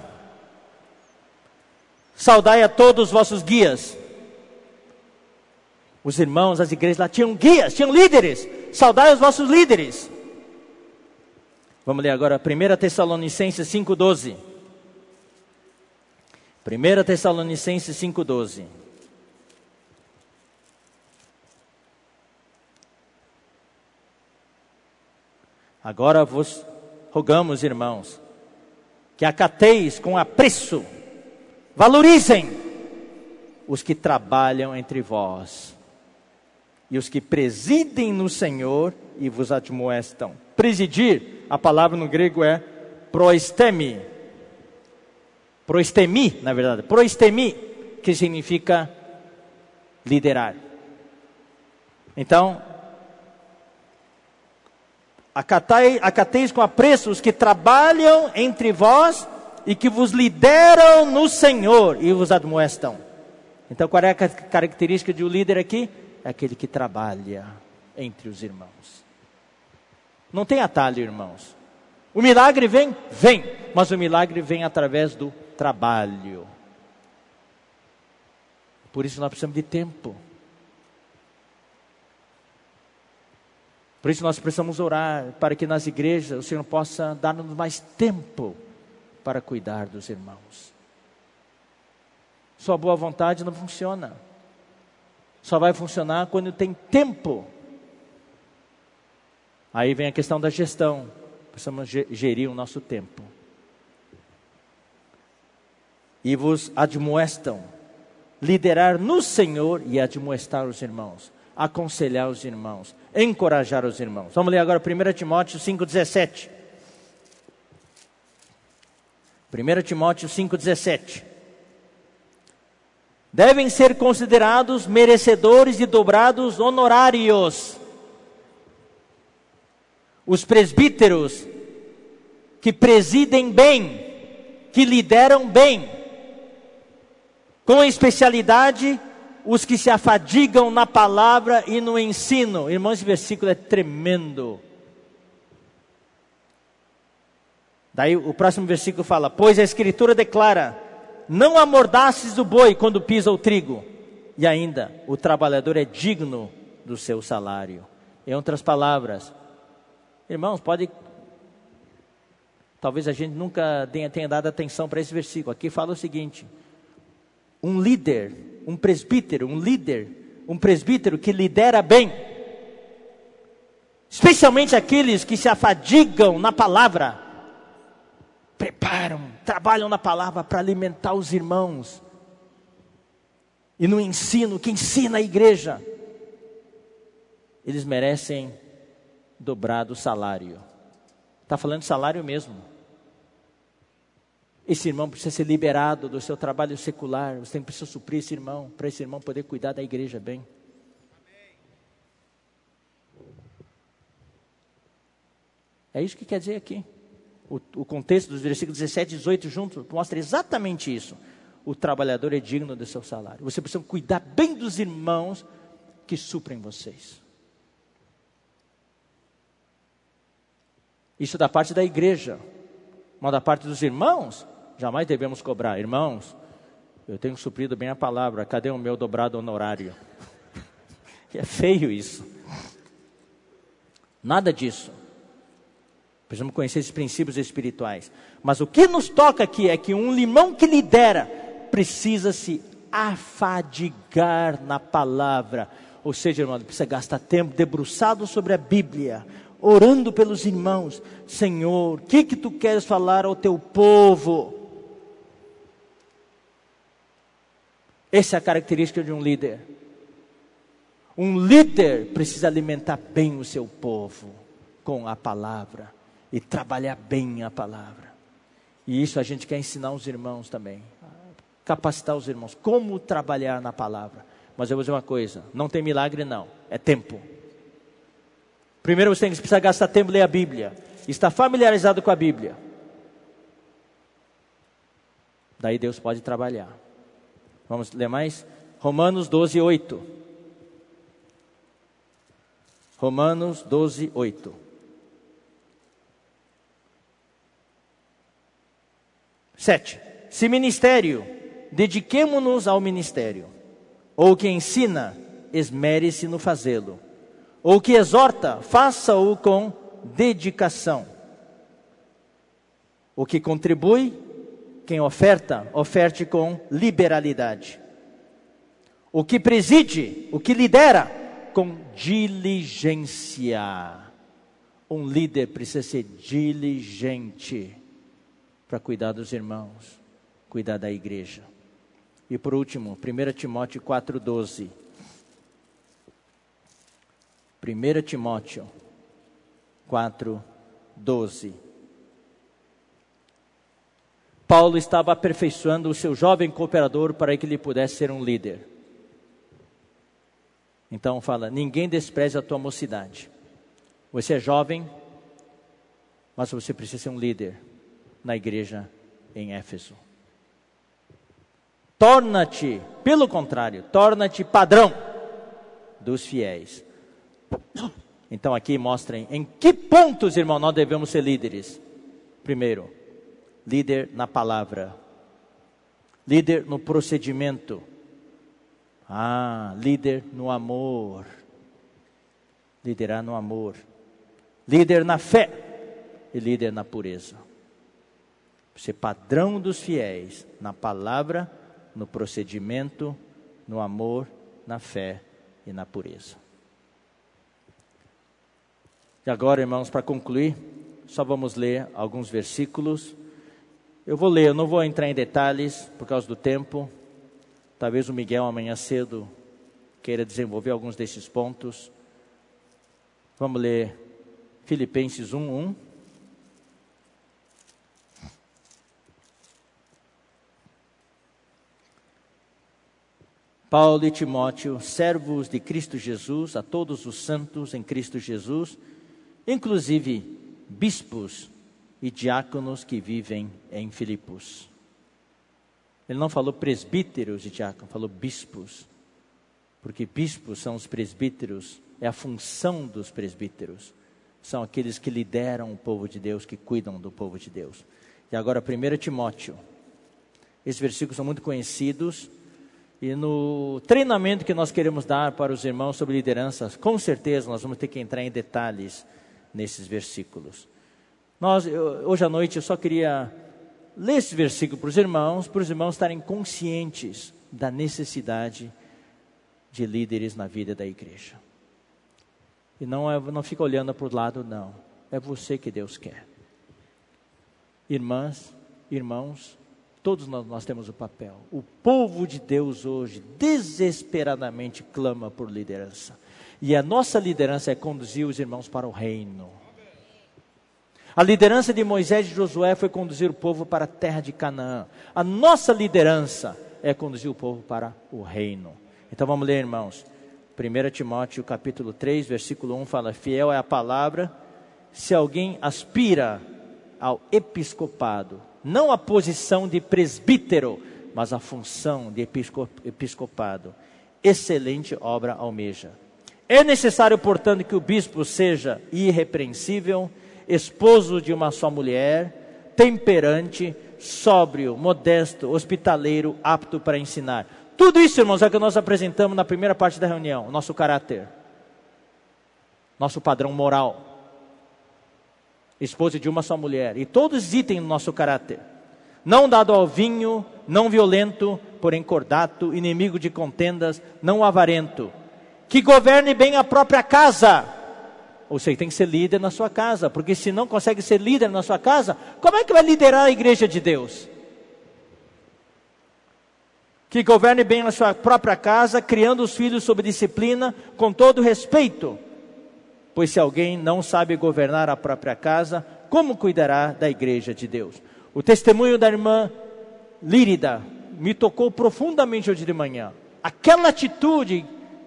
Speaker 1: Saudai a todos os vossos guias. Os irmãos, as igrejas lá tinham guias, tinham líderes. Saudai os vossos líderes. Vamos ler agora primeira Tessalonicenses cinco, doze. primeira Tessalonicenses cinco, doze. Agora vos rogamos, irmãos, que acateis com apreço, valorizem os que trabalham entre vós e os que presidem no Senhor e vos admoestam. Presidir, a palavra no grego é proestemi. Proestemi, na verdade. Proestemi, que significa liderar. Então, acatai, acateis com apreço os que trabalham entre vós e que vos lideram no Senhor e vos admoestam. Então, qual é a característica de um líder aqui? É aquele que trabalha entre os irmãos. Não tem atalho, irmãos. O milagre vem? Vem. Mas o milagre vem através do trabalho. Por isso nós precisamos de tempo. Por isso nós precisamos orar para que nas igrejas o Senhor possa dar-nos mais tempo para cuidar dos irmãos. Sua boa vontade não funciona. Só vai funcionar quando tem tempo. Aí vem a questão da gestão. Precisamos gerir o nosso tempo. E vos admoestam. Liderar no Senhor e admoestar os irmãos. Aconselhar os irmãos. Encorajar os irmãos. Vamos ler agora primeira Timóteo cinco, dezessete. primeira Timóteo cinco, dezessete. Devem ser considerados merecedores de dobrados honorários os presbíteros que presidem bem, que lideram bem, com especialidade os que se afadigam na palavra e no ensino. Irmãos, esse versículo é tremendo. Daí o próximo versículo fala: pois a Escritura declara: não amordaces o boi quando pisa o trigo. E ainda, o trabalhador é digno do seu salário. Em outras palavras, irmãos, pode... talvez a gente nunca tenha, tenha dado atenção para esse versículo. Aqui fala o seguinte: um líder, um presbítero, um líder, um presbítero que lidera bem, especialmente aqueles que se afadigam na palavra, preparam, trabalham na palavra para alimentar os irmãos. E no ensino, que ensina a igreja, eles merecem dobrado salário. Está falando de salário mesmo. Esse irmão precisa ser liberado do seu trabalho secular. Você tem precisa suprir esse irmão, para esse irmão poder cuidar da igreja bem. É isso que quer dizer aqui. O, o contexto dos versículos dezessete e dezoito juntos mostra exatamente isso. O trabalhador é digno do seu salário. Você precisa cuidar bem dos irmãos que suprem vocês. Isso da parte da igreja. Mas da parte dos irmãos, jamais devemos cobrar. Irmãos, eu tenho suprido bem a palavra. Cadê o meu dobrado honorário? É feio isso. Nada disso. Precisamos conhecer esses princípios espirituais. Mas o que nos toca aqui é que um irmão que lidera precisa se afadigar na palavra. Ou seja, irmão, precisa gastar tempo debruçado sobre a Bíblia, orando pelos irmãos. Senhor, o que que tu queres falar ao teu povo? Essa é a característica de um líder. Um líder precisa alimentar bem o seu povo com a palavra e trabalhar bem a palavra. E isso a gente quer ensinar os irmãos também. capacitar os irmãos, como trabalhar na palavra. Mas eu vou dizer uma coisa, não tem milagre não, é tempo. Primeiro você tem que precisar gastar tempo, ler a Bíblia, estar familiarizado com a Bíblia. Daí Deus pode trabalhar. Vamos ler mais? Romanos doze, oito. Romanos doze, oito. sete. Se ministério, dediquemo-nos ao ministério. Ou que ensina, esmere-se no fazê-lo. Ou que exorta, faça-o com dedicação. O que contribui, quem oferta, oferte com liberalidade. O que preside, o que lidera, com diligência. Um líder precisa ser diligente para cuidar dos irmãos, cuidar da igreja. E por último, primeira Timóteo quatro, doze. primeira Timóteo quatro, doze. Paulo estava aperfeiçoando o seu jovem cooperador para que ele pudesse ser um líder. Então fala, ninguém despreze a tua mocidade. Você é jovem, mas você precisa ser um líder na igreja em Éfeso. Torna-te, pelo contrário, torna-te padrão dos fiéis. Então aqui mostrem em que pontos, irmão, nós devemos ser líderes. Primeiro, líder na palavra. Líder no procedimento. Ah, líder no amor. Liderar no amor. Líder na fé e líder na pureza. Ser padrão dos fiéis na palavra, no procedimento, no amor, na fé e na pureza. E agora, irmãos, para concluir, só vamos ler alguns versículos. Eu vou ler, eu não vou entrar em detalhes por causa do tempo. Talvez o Miguel amanhã cedo queira desenvolver alguns desses pontos. Vamos ler Filipenses um, um. Paulo e Timóteo, servos de Cristo Jesus, a todos os santos em Cristo Jesus, inclusive bispos e diáconos que vivem em Filipos. Ele não falou presbíteros e diáconos, falou bispos, porque bispos são os presbíteros, é a função dos presbíteros, são aqueles que lideram o povo de Deus, que cuidam do povo de Deus. E agora primeiro Timóteo, esses versículos são muito conhecidos, e no treinamento que nós queremos dar para os irmãos sobre liderança, com certeza nós vamos ter que entrar em detalhes nesses versículos. Nós, eu, hoje à noite eu só queria ler esse versículo para os irmãos, para os irmãos estarem conscientes da necessidade de líderes na vida da igreja. E não, é, não fica olhando para o lado, não. É você que Deus quer. Irmãs, irmãos, todos nós, nós temos o papel. O povo de Deus hoje desesperadamente clama por liderança. E a nossa liderança é conduzir os irmãos para o reino. A liderança de Moisés e Josué foi conduzir o povo para a terra de Canaã. A nossa liderança é conduzir o povo para o reino. Então vamos ler, irmãos. primeira Timóteo capítulo três, versículo um fala, fiel é a palavra, se alguém aspira ao episcopado, não a posição de presbítero, mas a função de episcopado, excelente obra almeja. É necessário, portanto, que o bispo seja irrepreensível, esposo de uma só mulher, temperante, sóbrio, modesto, hospitaleiro, apto para ensinar. Tudo isso, irmãos, é o que nós apresentamos na primeira parte da reunião, o nosso caráter, nosso padrão moral. Esposo de uma só mulher, e todos itens no nosso caráter. Não dado ao vinho, não violento, porém cordato, inimigo de contendas, não avarento, que governe bem a própria casa. Ou seja, tem que ser líder na sua casa, porque se não consegue ser líder na sua casa, como é que vai liderar a igreja de Deus? Que governe bem a sua própria casa, criando os filhos sob disciplina, com todo respeito. Pois se alguém não sabe governar a própria casa, como cuidará da igreja de Deus? O testemunho da irmã Lírida, me tocou profundamente hoje de manhã. Aquela atitude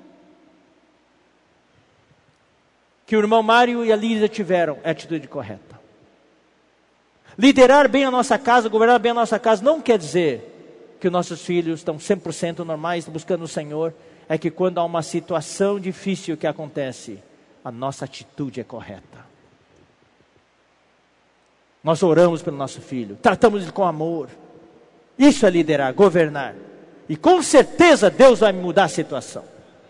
Speaker 1: que o irmão Mário e a Lídia tiveram é a atitude correta. Liderar bem a nossa casa, governar bem a nossa casa, não quer dizer que os nossos filhos estão cem por cento normais, buscando o Senhor. É que quando há uma situação difícil que acontece, a nossa atitude é correta. Nós oramos pelo nosso filho, tratamos ele com amor. Isso é liderar, governar. E com certeza Deus vai mudar a situação.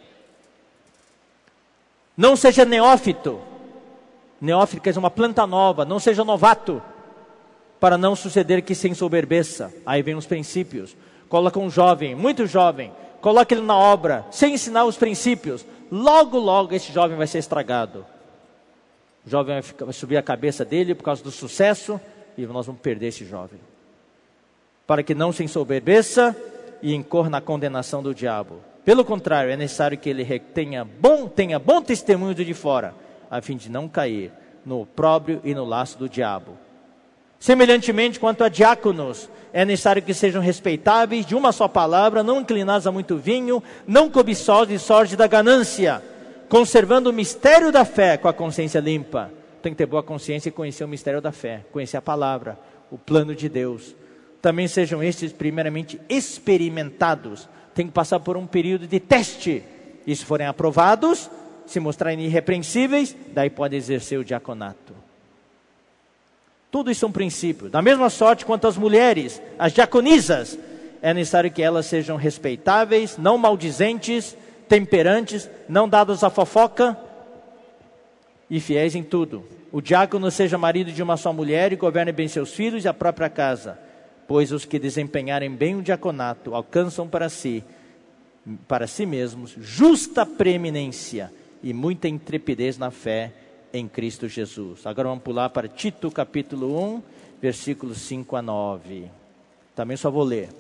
Speaker 1: Não seja neófito. Neófito quer dizer uma planta nova. Não seja novato, para não suceder que se ensoberbeça. Aí vem os princípios. Coloca um jovem, muito jovem, coloca ele na obra, sem ensinar os princípios. Logo, logo esse jovem vai ser estragado. O jovem vai, ficar, vai subir a cabeça dele por causa do sucesso, e nós vamos perder esse jovem. Para que não se ensoberbeça e incorra na condenação do diabo. Pelo contrário, é necessário que ele tenha bom, tenha bom testemunho do de fora, a fim de não cair no opróbrio e no laço do diabo. Semelhantemente, quanto a diáconos, é necessário que sejam respeitáveis, de uma só palavra, não inclinados a muito vinho, não cobiçosos e sorte da ganância, conservando o mistério da fé com a consciência limpa. Tem que ter boa consciência e conhecer o mistério da fé, conhecer a palavra, o plano de Deus. Também sejam estes primeiramente experimentados. Tem que passar por um período de teste. E se forem aprovados, se mostrarem irrepreensíveis, daí pode exercer o diaconato. Tudo isso são princípios. Da mesma sorte quanto as mulheres, as diaconisas, é necessário que elas sejam respeitáveis, não maldizentes, temperantes, não dadas à fofoca e fiéis em tudo. O diácono seja marido de uma só mulher e governe bem seus filhos e a própria casa. Pois os que desempenharem bem o diaconato alcançam para si, para si mesmos, justa preeminência e muita intrepidez na fé em Cristo Jesus. Agora vamos pular para Tito capítulo um, versículos cinco a nove. Também só vou ler.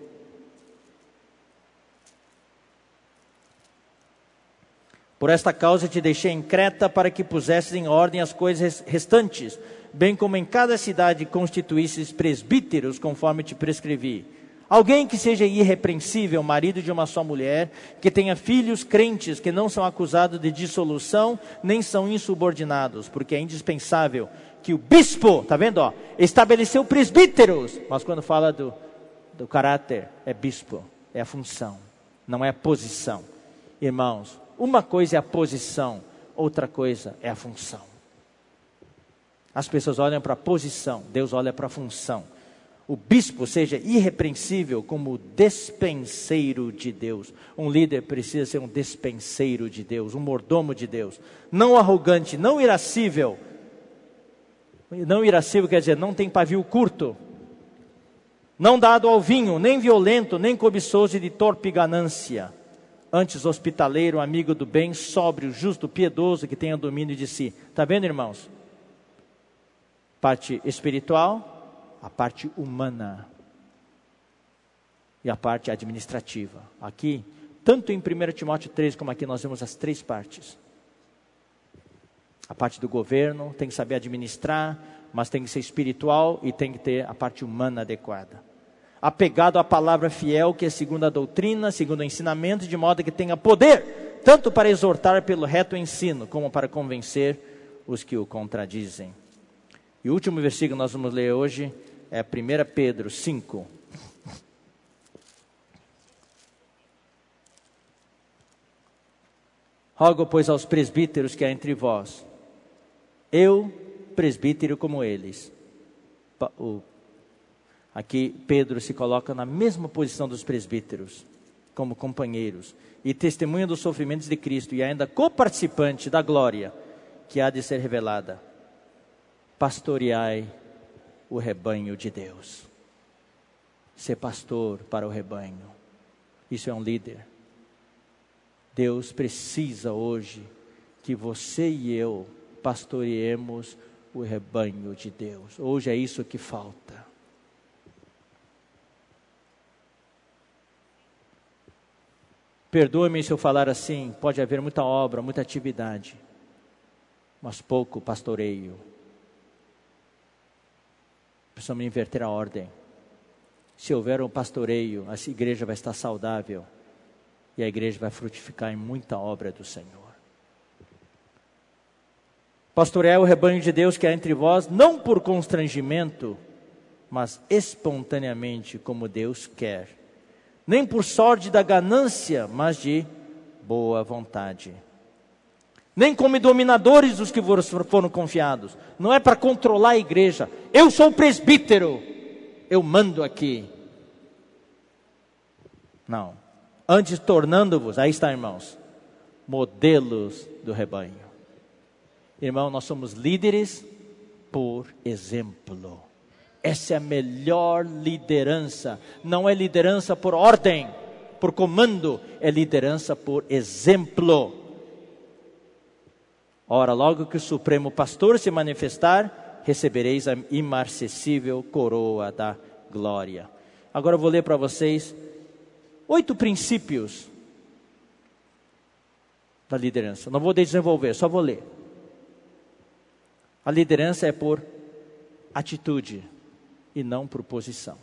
Speaker 1: Por esta causa te deixei em Creta para que pusesses em ordem as coisas restantes, bem como em cada cidade constituísses presbíteros, conforme te prescrevi. Alguém que seja irrepreensível, marido de uma só mulher, que tenha filhos crentes, que não são acusados de dissolução, nem são insubordinados, porque é indispensável que o bispo, tá vendo, ó, estabeleceu presbíteros, mas quando fala do, do caráter, é bispo, é a função, não é a posição. Irmãos, uma coisa é a posição, outra coisa é a função. As pessoas olham para a posição, Deus olha para a função. O bispo seja irrepreensível como despenseiro de Deus. Um líder precisa ser um despenseiro de Deus, um mordomo de Deus. Não arrogante, não irascível. Não irascível quer dizer, não tem pavio curto. Não dado ao vinho, nem violento, nem cobiçoso e de torpe ganância. Antes hospitaleiro, amigo do bem, sóbrio, justo, piedoso, que tenha domínio de si. Está vendo, irmãos? Parte espiritual, a parte humana e a parte administrativa. Aqui, tanto em primeiro Timóteo três, como aqui nós vemos as três partes. A parte do governo, tem que saber administrar, mas tem que ser espiritual e tem que ter a parte humana adequada. Apegado à palavra fiel, que é segundo a doutrina, segundo o ensinamento, de modo que tenha poder, tanto para exortar pelo reto ensino, como para convencer os que o contradizem. E o último versículo que nós vamos ler hoje é primeiro Pedro cinco. Rogo, pois, aos presbíteros que há entre vós, eu, presbítero como eles. O, aqui Pedro se coloca na mesma posição dos presbíteros, como companheiros, e testemunha dos sofrimentos de Cristo, e ainda coparticipante da glória que há de ser revelada. Pastoreai o rebanho de Deus. Ser pastor para o rebanho. Isso é um líder. Deus precisa hoje que você e eu pastoreemos o rebanho de Deus. Hoje é isso que falta. Perdoe-me se eu falar assim, pode haver muita obra, muita atividade, mas pouco pastoreio. Precisamos inverter a ordem. Se houver um pastoreio, a igreja vai estar saudável e a igreja vai frutificar em muita obra do Senhor. Pastorear o rebanho de Deus que há entre vós, não por constrangimento, mas espontaneamente, como Deus quer. Nem por sorte da ganância, mas de boa vontade. Nem como dominadores dos que foram confiados. Não é para controlar a igreja. Eu sou o presbítero, eu mando aqui. Não. Antes tornando-vos, aí está, irmãos, modelos do rebanho. Irmão, nós somos líderes por exemplo. Essa é a melhor liderança. Não é liderança por ordem, por comando, é liderança por exemplo. Ora, logo que o Supremo Pastor se manifestar, recebereis a imarcessível coroa da glória. Agora eu vou ler para vocês oito princípios da liderança. Não vou desenvolver, só vou ler. A liderança é por atitude e não por posição.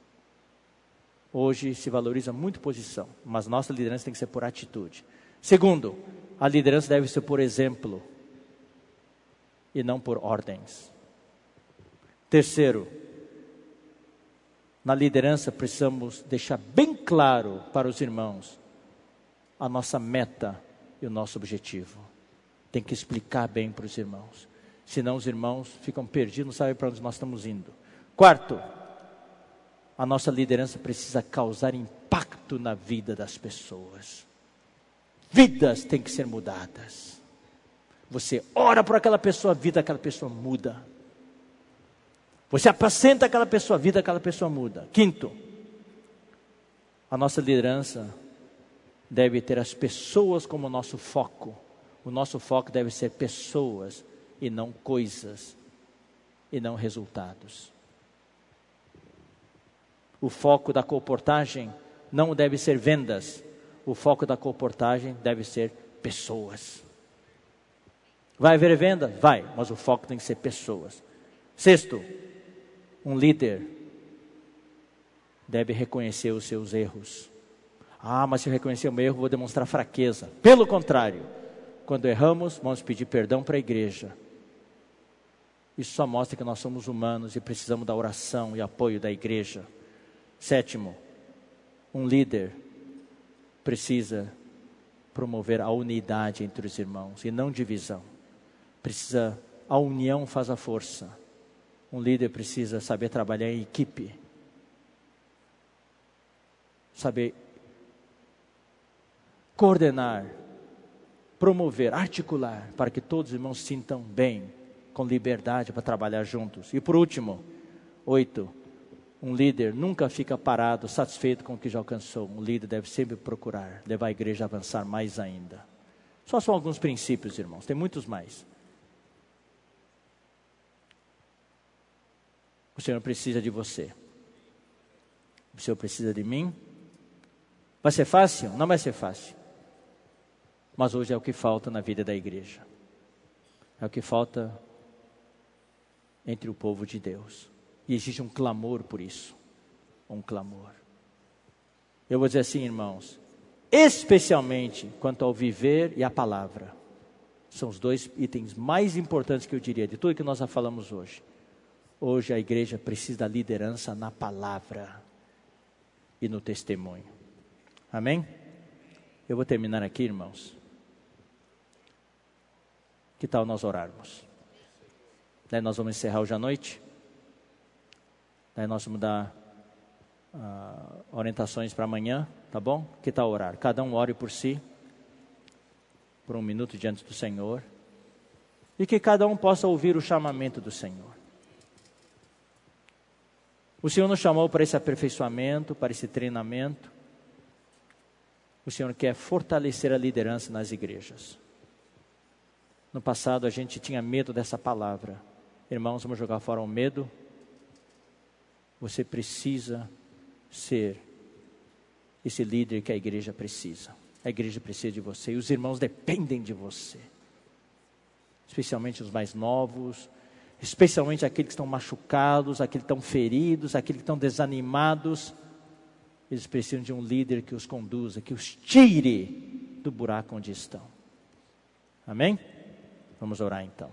Speaker 1: Hoje se valoriza muito posição, mas nossa liderança tem que ser por atitude. Segundo, a liderança deve ser por exemplo e não por ordens. Terceiro, na liderança precisamos deixar bem claro para os irmãos a nossa meta e o nosso objetivo. Tem que explicar bem para os irmãos. Senão os irmãos ficam perdidos, não sabem para onde nós estamos indo. Quarto, a nossa liderança precisa causar impacto na vida das pessoas. Vidas têm que ser mudadas. Você ora por aquela pessoa, a vida daquela pessoa muda. Você apacenta aquela pessoa, a vida daquela pessoa muda. Quinto, a nossa liderança deve ter as pessoas como nosso foco. O nosso foco deve ser pessoas e não coisas, e não resultados. O foco da comportagem não deve ser vendas, o foco da comportagem deve ser pessoas. Vai haver venda? Vai, mas o foco tem que ser pessoas. Sexto, um líder deve reconhecer os seus erros. Ah, mas se eu reconhecer o meu erro, vou demonstrar fraqueza. Pelo contrário, quando erramos, vamos pedir perdão para a igreja. Isso só mostra que nós somos humanos e precisamos da oração e apoio da igreja. Sétimo, um líder precisa promover a unidade entre os irmãos e não divisão. Precisa, a união faz a força. Um líder precisa saber trabalhar em equipe. Saber coordenar, promover, articular, para que todos os irmãos se sintam bem, com liberdade para trabalhar juntos. E por último, oito, um líder nunca fica parado, satisfeito com o que já alcançou. Um líder deve sempre procurar levar a igreja a avançar mais ainda. Só são alguns princípios, irmãos, tem muitos mais. O Senhor precisa de você. O Senhor precisa de mim. Vai ser fácil? Não vai ser fácil. Mas hoje é o que falta na vida da igreja. É o que falta entre o povo de Deus. E existe um clamor por isso. Um clamor. Eu vou dizer assim, irmãos. Especialmente quanto ao viver e a palavra. São os dois itens mais importantes que eu diria, de tudo que nós já falamos hoje. Hoje a igreja precisa da liderança na palavra e no testemunho. Amém? Eu vou terminar aqui, irmãos. Que tal nós orarmos? Daí nós vamos encerrar hoje à noite. Daí nós vamos dar uh, orientações para amanhã, tá bom? Que tal orar? Cada um ore por si, por um minuto diante do Senhor. E que cada um possa ouvir o chamamento do Senhor. O Senhor nos chamou para esse aperfeiçoamento, para esse treinamento. O Senhor quer fortalecer a liderança nas igrejas. No passado a gente tinha medo dessa palavra. Irmãos, vamos jogar fora o medo. Você precisa ser esse líder que a igreja precisa. A igreja precisa de você e os irmãos dependem de você. Especialmente os mais novos. especialmente aqueles que estão machucados, aqueles que estão feridos, aqueles que estão desanimados. Eles precisam de um líder que os conduza, que os tire do buraco onde estão. Amém? Vamos orar então.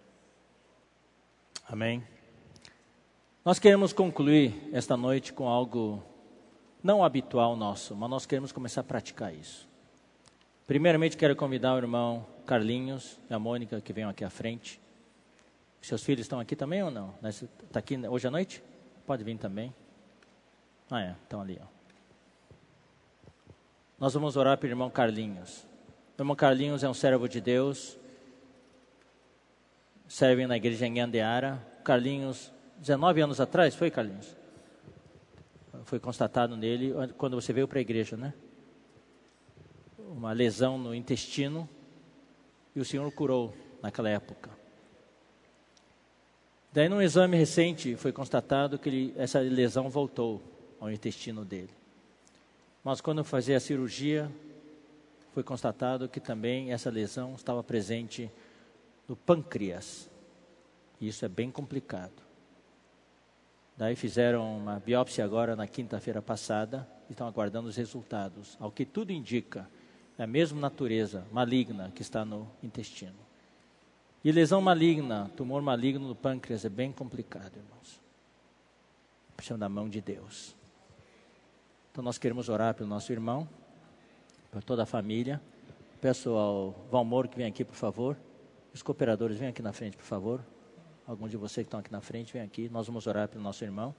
Speaker 1: Amém? Nós queremos concluir esta noite com algo não habitual nosso, mas nós queremos começar a praticar isso. Primeiramente quero convidar o irmão Carlinhos e a Mônica que venham aqui à frente. Seus filhos estão aqui também ou não? Está aqui hoje à noite? Pode vir também. Ah é, estão ali. Ó. Nós vamos orar pelo irmão Carlinhos. O irmão Carlinhos é um servo de Deus, serve na igreja em Andeara. Carlinhos, dezenove anos atrás, foi Carlinhos? Foi constatado nele, quando você veio para a igreja, né? Uma lesão no intestino, e o Senhor curou naquela época. Daí, num exame recente, foi constatado que ele, essa lesão voltou ao intestino dele. Mas quando fazia a cirurgia, foi constatado que também essa lesão estava presente no pâncreas. E isso é bem complicado. Daí fizeram uma biópsia agora na quinta-feira passada e estão aguardando os resultados. Ao que tudo indica, é a mesma natureza maligna que está no intestino. E lesão maligna, tumor maligno no pâncreas é bem complicado, irmãos. Precisa da mão de Deus. Então nós queremos orar pelo nosso irmão, por toda a família. Peço ao Valmor que venha aqui, por favor. Os cooperadores, venham aqui na frente, por favor. Alguns de vocês que estão aqui na frente, venham aqui. Nós vamos orar pelo nosso irmão.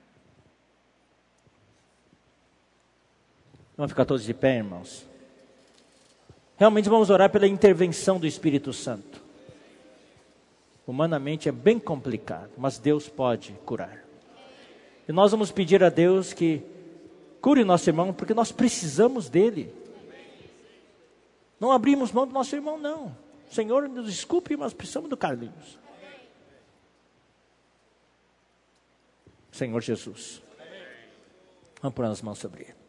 Speaker 1: Vamos ficar todos de pé, irmãos. Realmente vamos orar pela intervenção do Espírito Santo. Humanamente é bem complicado, mas Deus pode curar. E nós vamos pedir a Deus que cure nosso irmão, porque nós precisamos dele. Não abrimos mão do nosso irmão, não. Senhor, nos desculpe, mas precisamos do Carlinhos. Senhor Jesus. Vamos pôr as mãos sobre ele.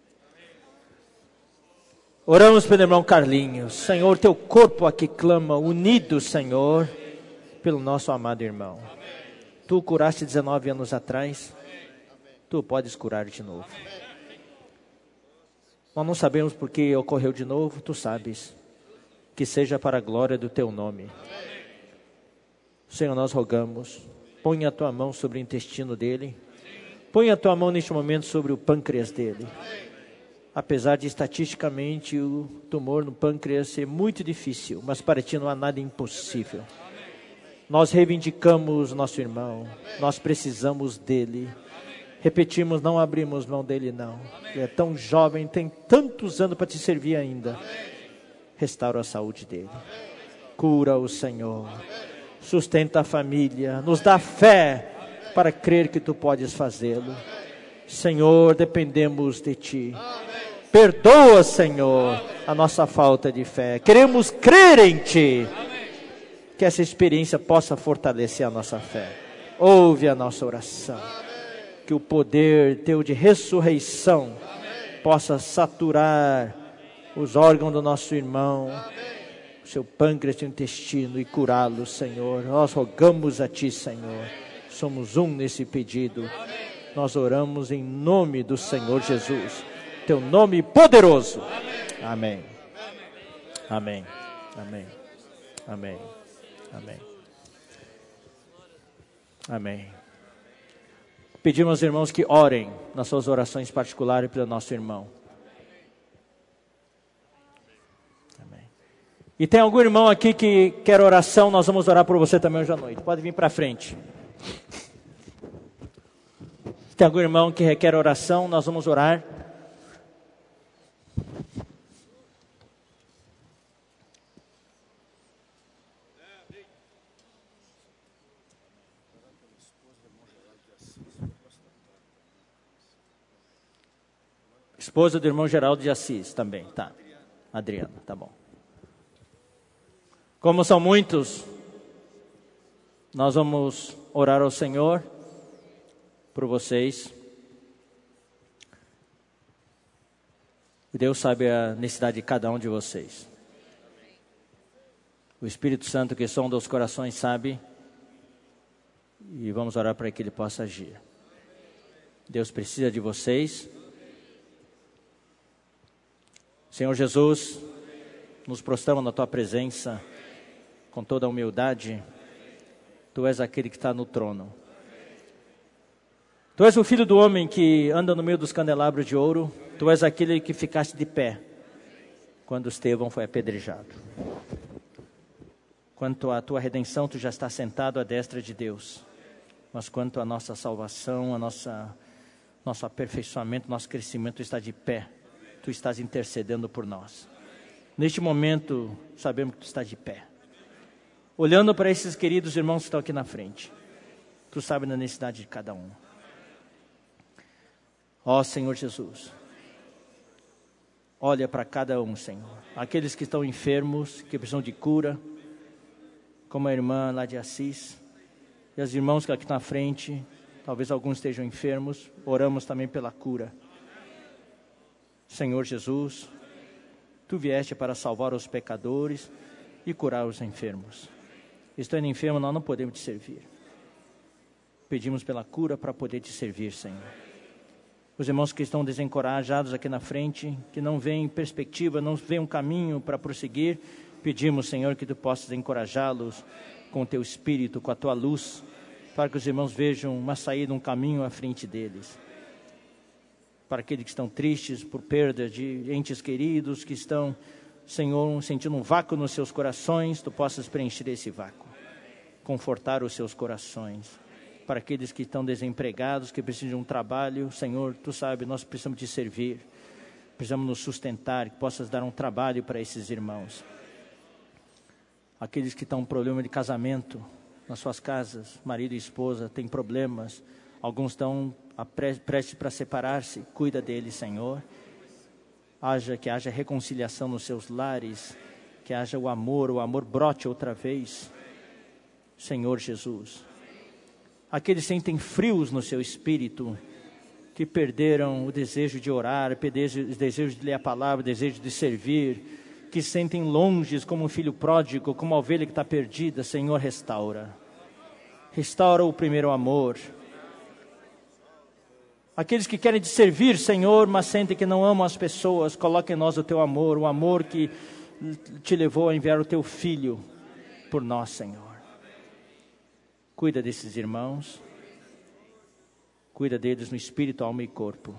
Speaker 1: Oramos pelo irmão Carlinhos. Senhor, teu corpo aqui clama, unido, Senhor, pelo nosso amado irmão. Tu o curaste dezenove anos atrás. Tu podes curar de novo. Nós não sabemos por que ocorreu de novo. Tu sabes. Que seja para a glória do teu nome. Senhor, nós rogamos. Põe a tua mão sobre o intestino dele. Põe a tua mão neste momento sobre o pâncreas dele. Apesar de estatisticamente o tumor no pâncreas ser muito difícil, mas para ti não há nada impossível. Nós reivindicamos nosso irmão, nós precisamos dele. Repetimos, não abrimos mão dele não. Ele é tão jovem, tem tantos anos para te servir ainda. Restaura a saúde dele. Cura o Senhor. Sustenta a família. Nos dá fé para crer que tu podes fazê-lo. Senhor, dependemos de ti. Perdoa, Senhor, a nossa falta de fé. Queremos crer em ti. Que essa experiência possa fortalecer a nossa fé. Ouve a nossa oração. Que o poder teu de ressurreição possa saturar os órgãos do nosso irmão, o seu pâncreas e intestino, e curá-lo, Senhor. Nós rogamos a ti, Senhor. Somos um nesse pedido. Nós oramos em nome do Senhor Jesus. Teu nome poderoso. Amém. Amém. Amém. Amém. Amém. Amém. Pedimos aos irmãos que orem nas suas orações particulares pelo nosso irmão. Amém. E tem algum irmão aqui que quer oração? Nós vamos orar por você também hoje à noite. Pode vir para frente. Tem algum irmão que requer oração? Nós vamos orar. Esposa do irmão Geraldo de Assis também, tá. Adriana, tá bom. Como são muitos, nós vamos orar ao Senhor por vocês. Deus sabe a necessidade de cada um de vocês. O Espírito Santo que sonda os corações sabe e vamos orar para que Ele possa agir. Deus precisa de vocês. Senhor Jesus, nos prostramos na Tua presença com toda a humildade. Tu és aquele que está no trono. Tu és o Filho do homem que anda no meio dos candelabros de ouro. Tu és aquele que ficaste de pé quando Estevão foi apedrejado. Quanto à tua redenção, tu já está sentado à destra de Deus. Mas quanto à nossa salvação, a nossa, nosso aperfeiçoamento, nosso crescimento, tu está de pé. Tu estás intercedendo por nós. Neste momento, sabemos que tu está de pé. Olhando para esses queridos irmãos que estão aqui na frente. Tu sabes da necessidade de cada um. Ó Senhor Jesus, olha para cada um, Senhor. Aqueles que estão enfermos, que precisam de cura, como a irmã lá de Assis, e os irmãos que aqui na frente, talvez alguns estejam enfermos, oramos também pela cura. Senhor Jesus, Tu vieste para salvar os pecadores e curar os enfermos. Estando enfermo, nós não podemos Te servir. Pedimos pela cura para poder Te servir, Senhor. Os irmãos que estão desencorajados aqui na frente, que não veem perspectiva, não veem um caminho para prosseguir, pedimos, Senhor, que Tu possas encorajá-los com o Teu Espírito, com a Tua luz, para que os irmãos vejam uma saída, um caminho à frente deles. Para aqueles que estão tristes por perda de entes queridos, que estão, Senhor, sentindo um vácuo nos seus corações, Tu possas preencher esse vácuo, confortar os seus corações. Para aqueles que estão desempregados, que precisam de um trabalho, Senhor, Tu sabes, nós precisamos Te servir, precisamos nos sustentar, que possas dar um trabalho para esses irmãos. Aqueles que estão com problema de casamento, nas suas casas, marido e esposa, têm problemas, alguns estão prestes para separar-se, cuida deles, Senhor. Haja, que haja reconciliação nos seus lares, que haja o amor, o amor brote outra vez, Senhor Jesus. Aqueles que sentem frios no seu espírito, que perderam o desejo de orar, o desejo de ler a palavra, o desejo de servir, que sentem longes como um filho pródigo, como uma ovelha que está perdida, Senhor, restaura. Restaura o primeiro amor. Aqueles que querem te servir, Senhor, mas sentem que não amam as pessoas, coloca em nós o Teu amor, o amor que Te levou a enviar o Teu Filho por nós, Senhor. Cuida desses irmãos, cuida deles no espírito, alma e corpo.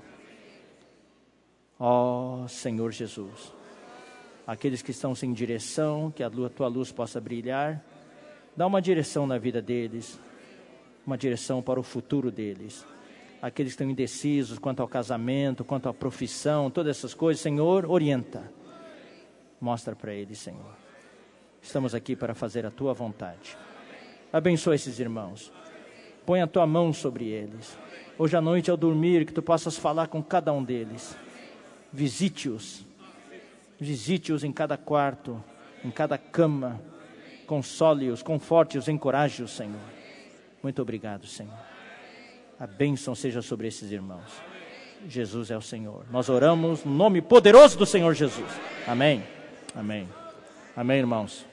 Speaker 1: Ó Senhor Jesus, aqueles que estão sem direção, que a Tua luz possa brilhar, dá uma direção na vida deles, uma direção para o futuro deles. Aqueles que estão indecisos quanto ao casamento, quanto à profissão, todas essas coisas, Senhor, orienta. Mostra para eles, Senhor. Estamos aqui para fazer a Tua vontade. Abençoa esses irmãos. Põe a Tua mão sobre eles. Hoje à noite, ao dormir, que Tu possas falar com cada um deles. Visite-os. Visite-os em cada quarto, em cada cama. Console-os, conforte-os, encoraje-os, Senhor. Muito obrigado, Senhor. A bênção seja sobre esses irmãos. Jesus é o Senhor. Nós oramos no nome poderoso do Senhor Jesus. Amém. Amém. Amém, irmãos.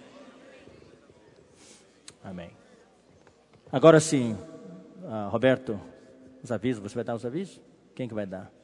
Speaker 1: Amém. Agora sim, uh, Roberto, os avisos. Você vai dar os avisos? Quem que vai dar?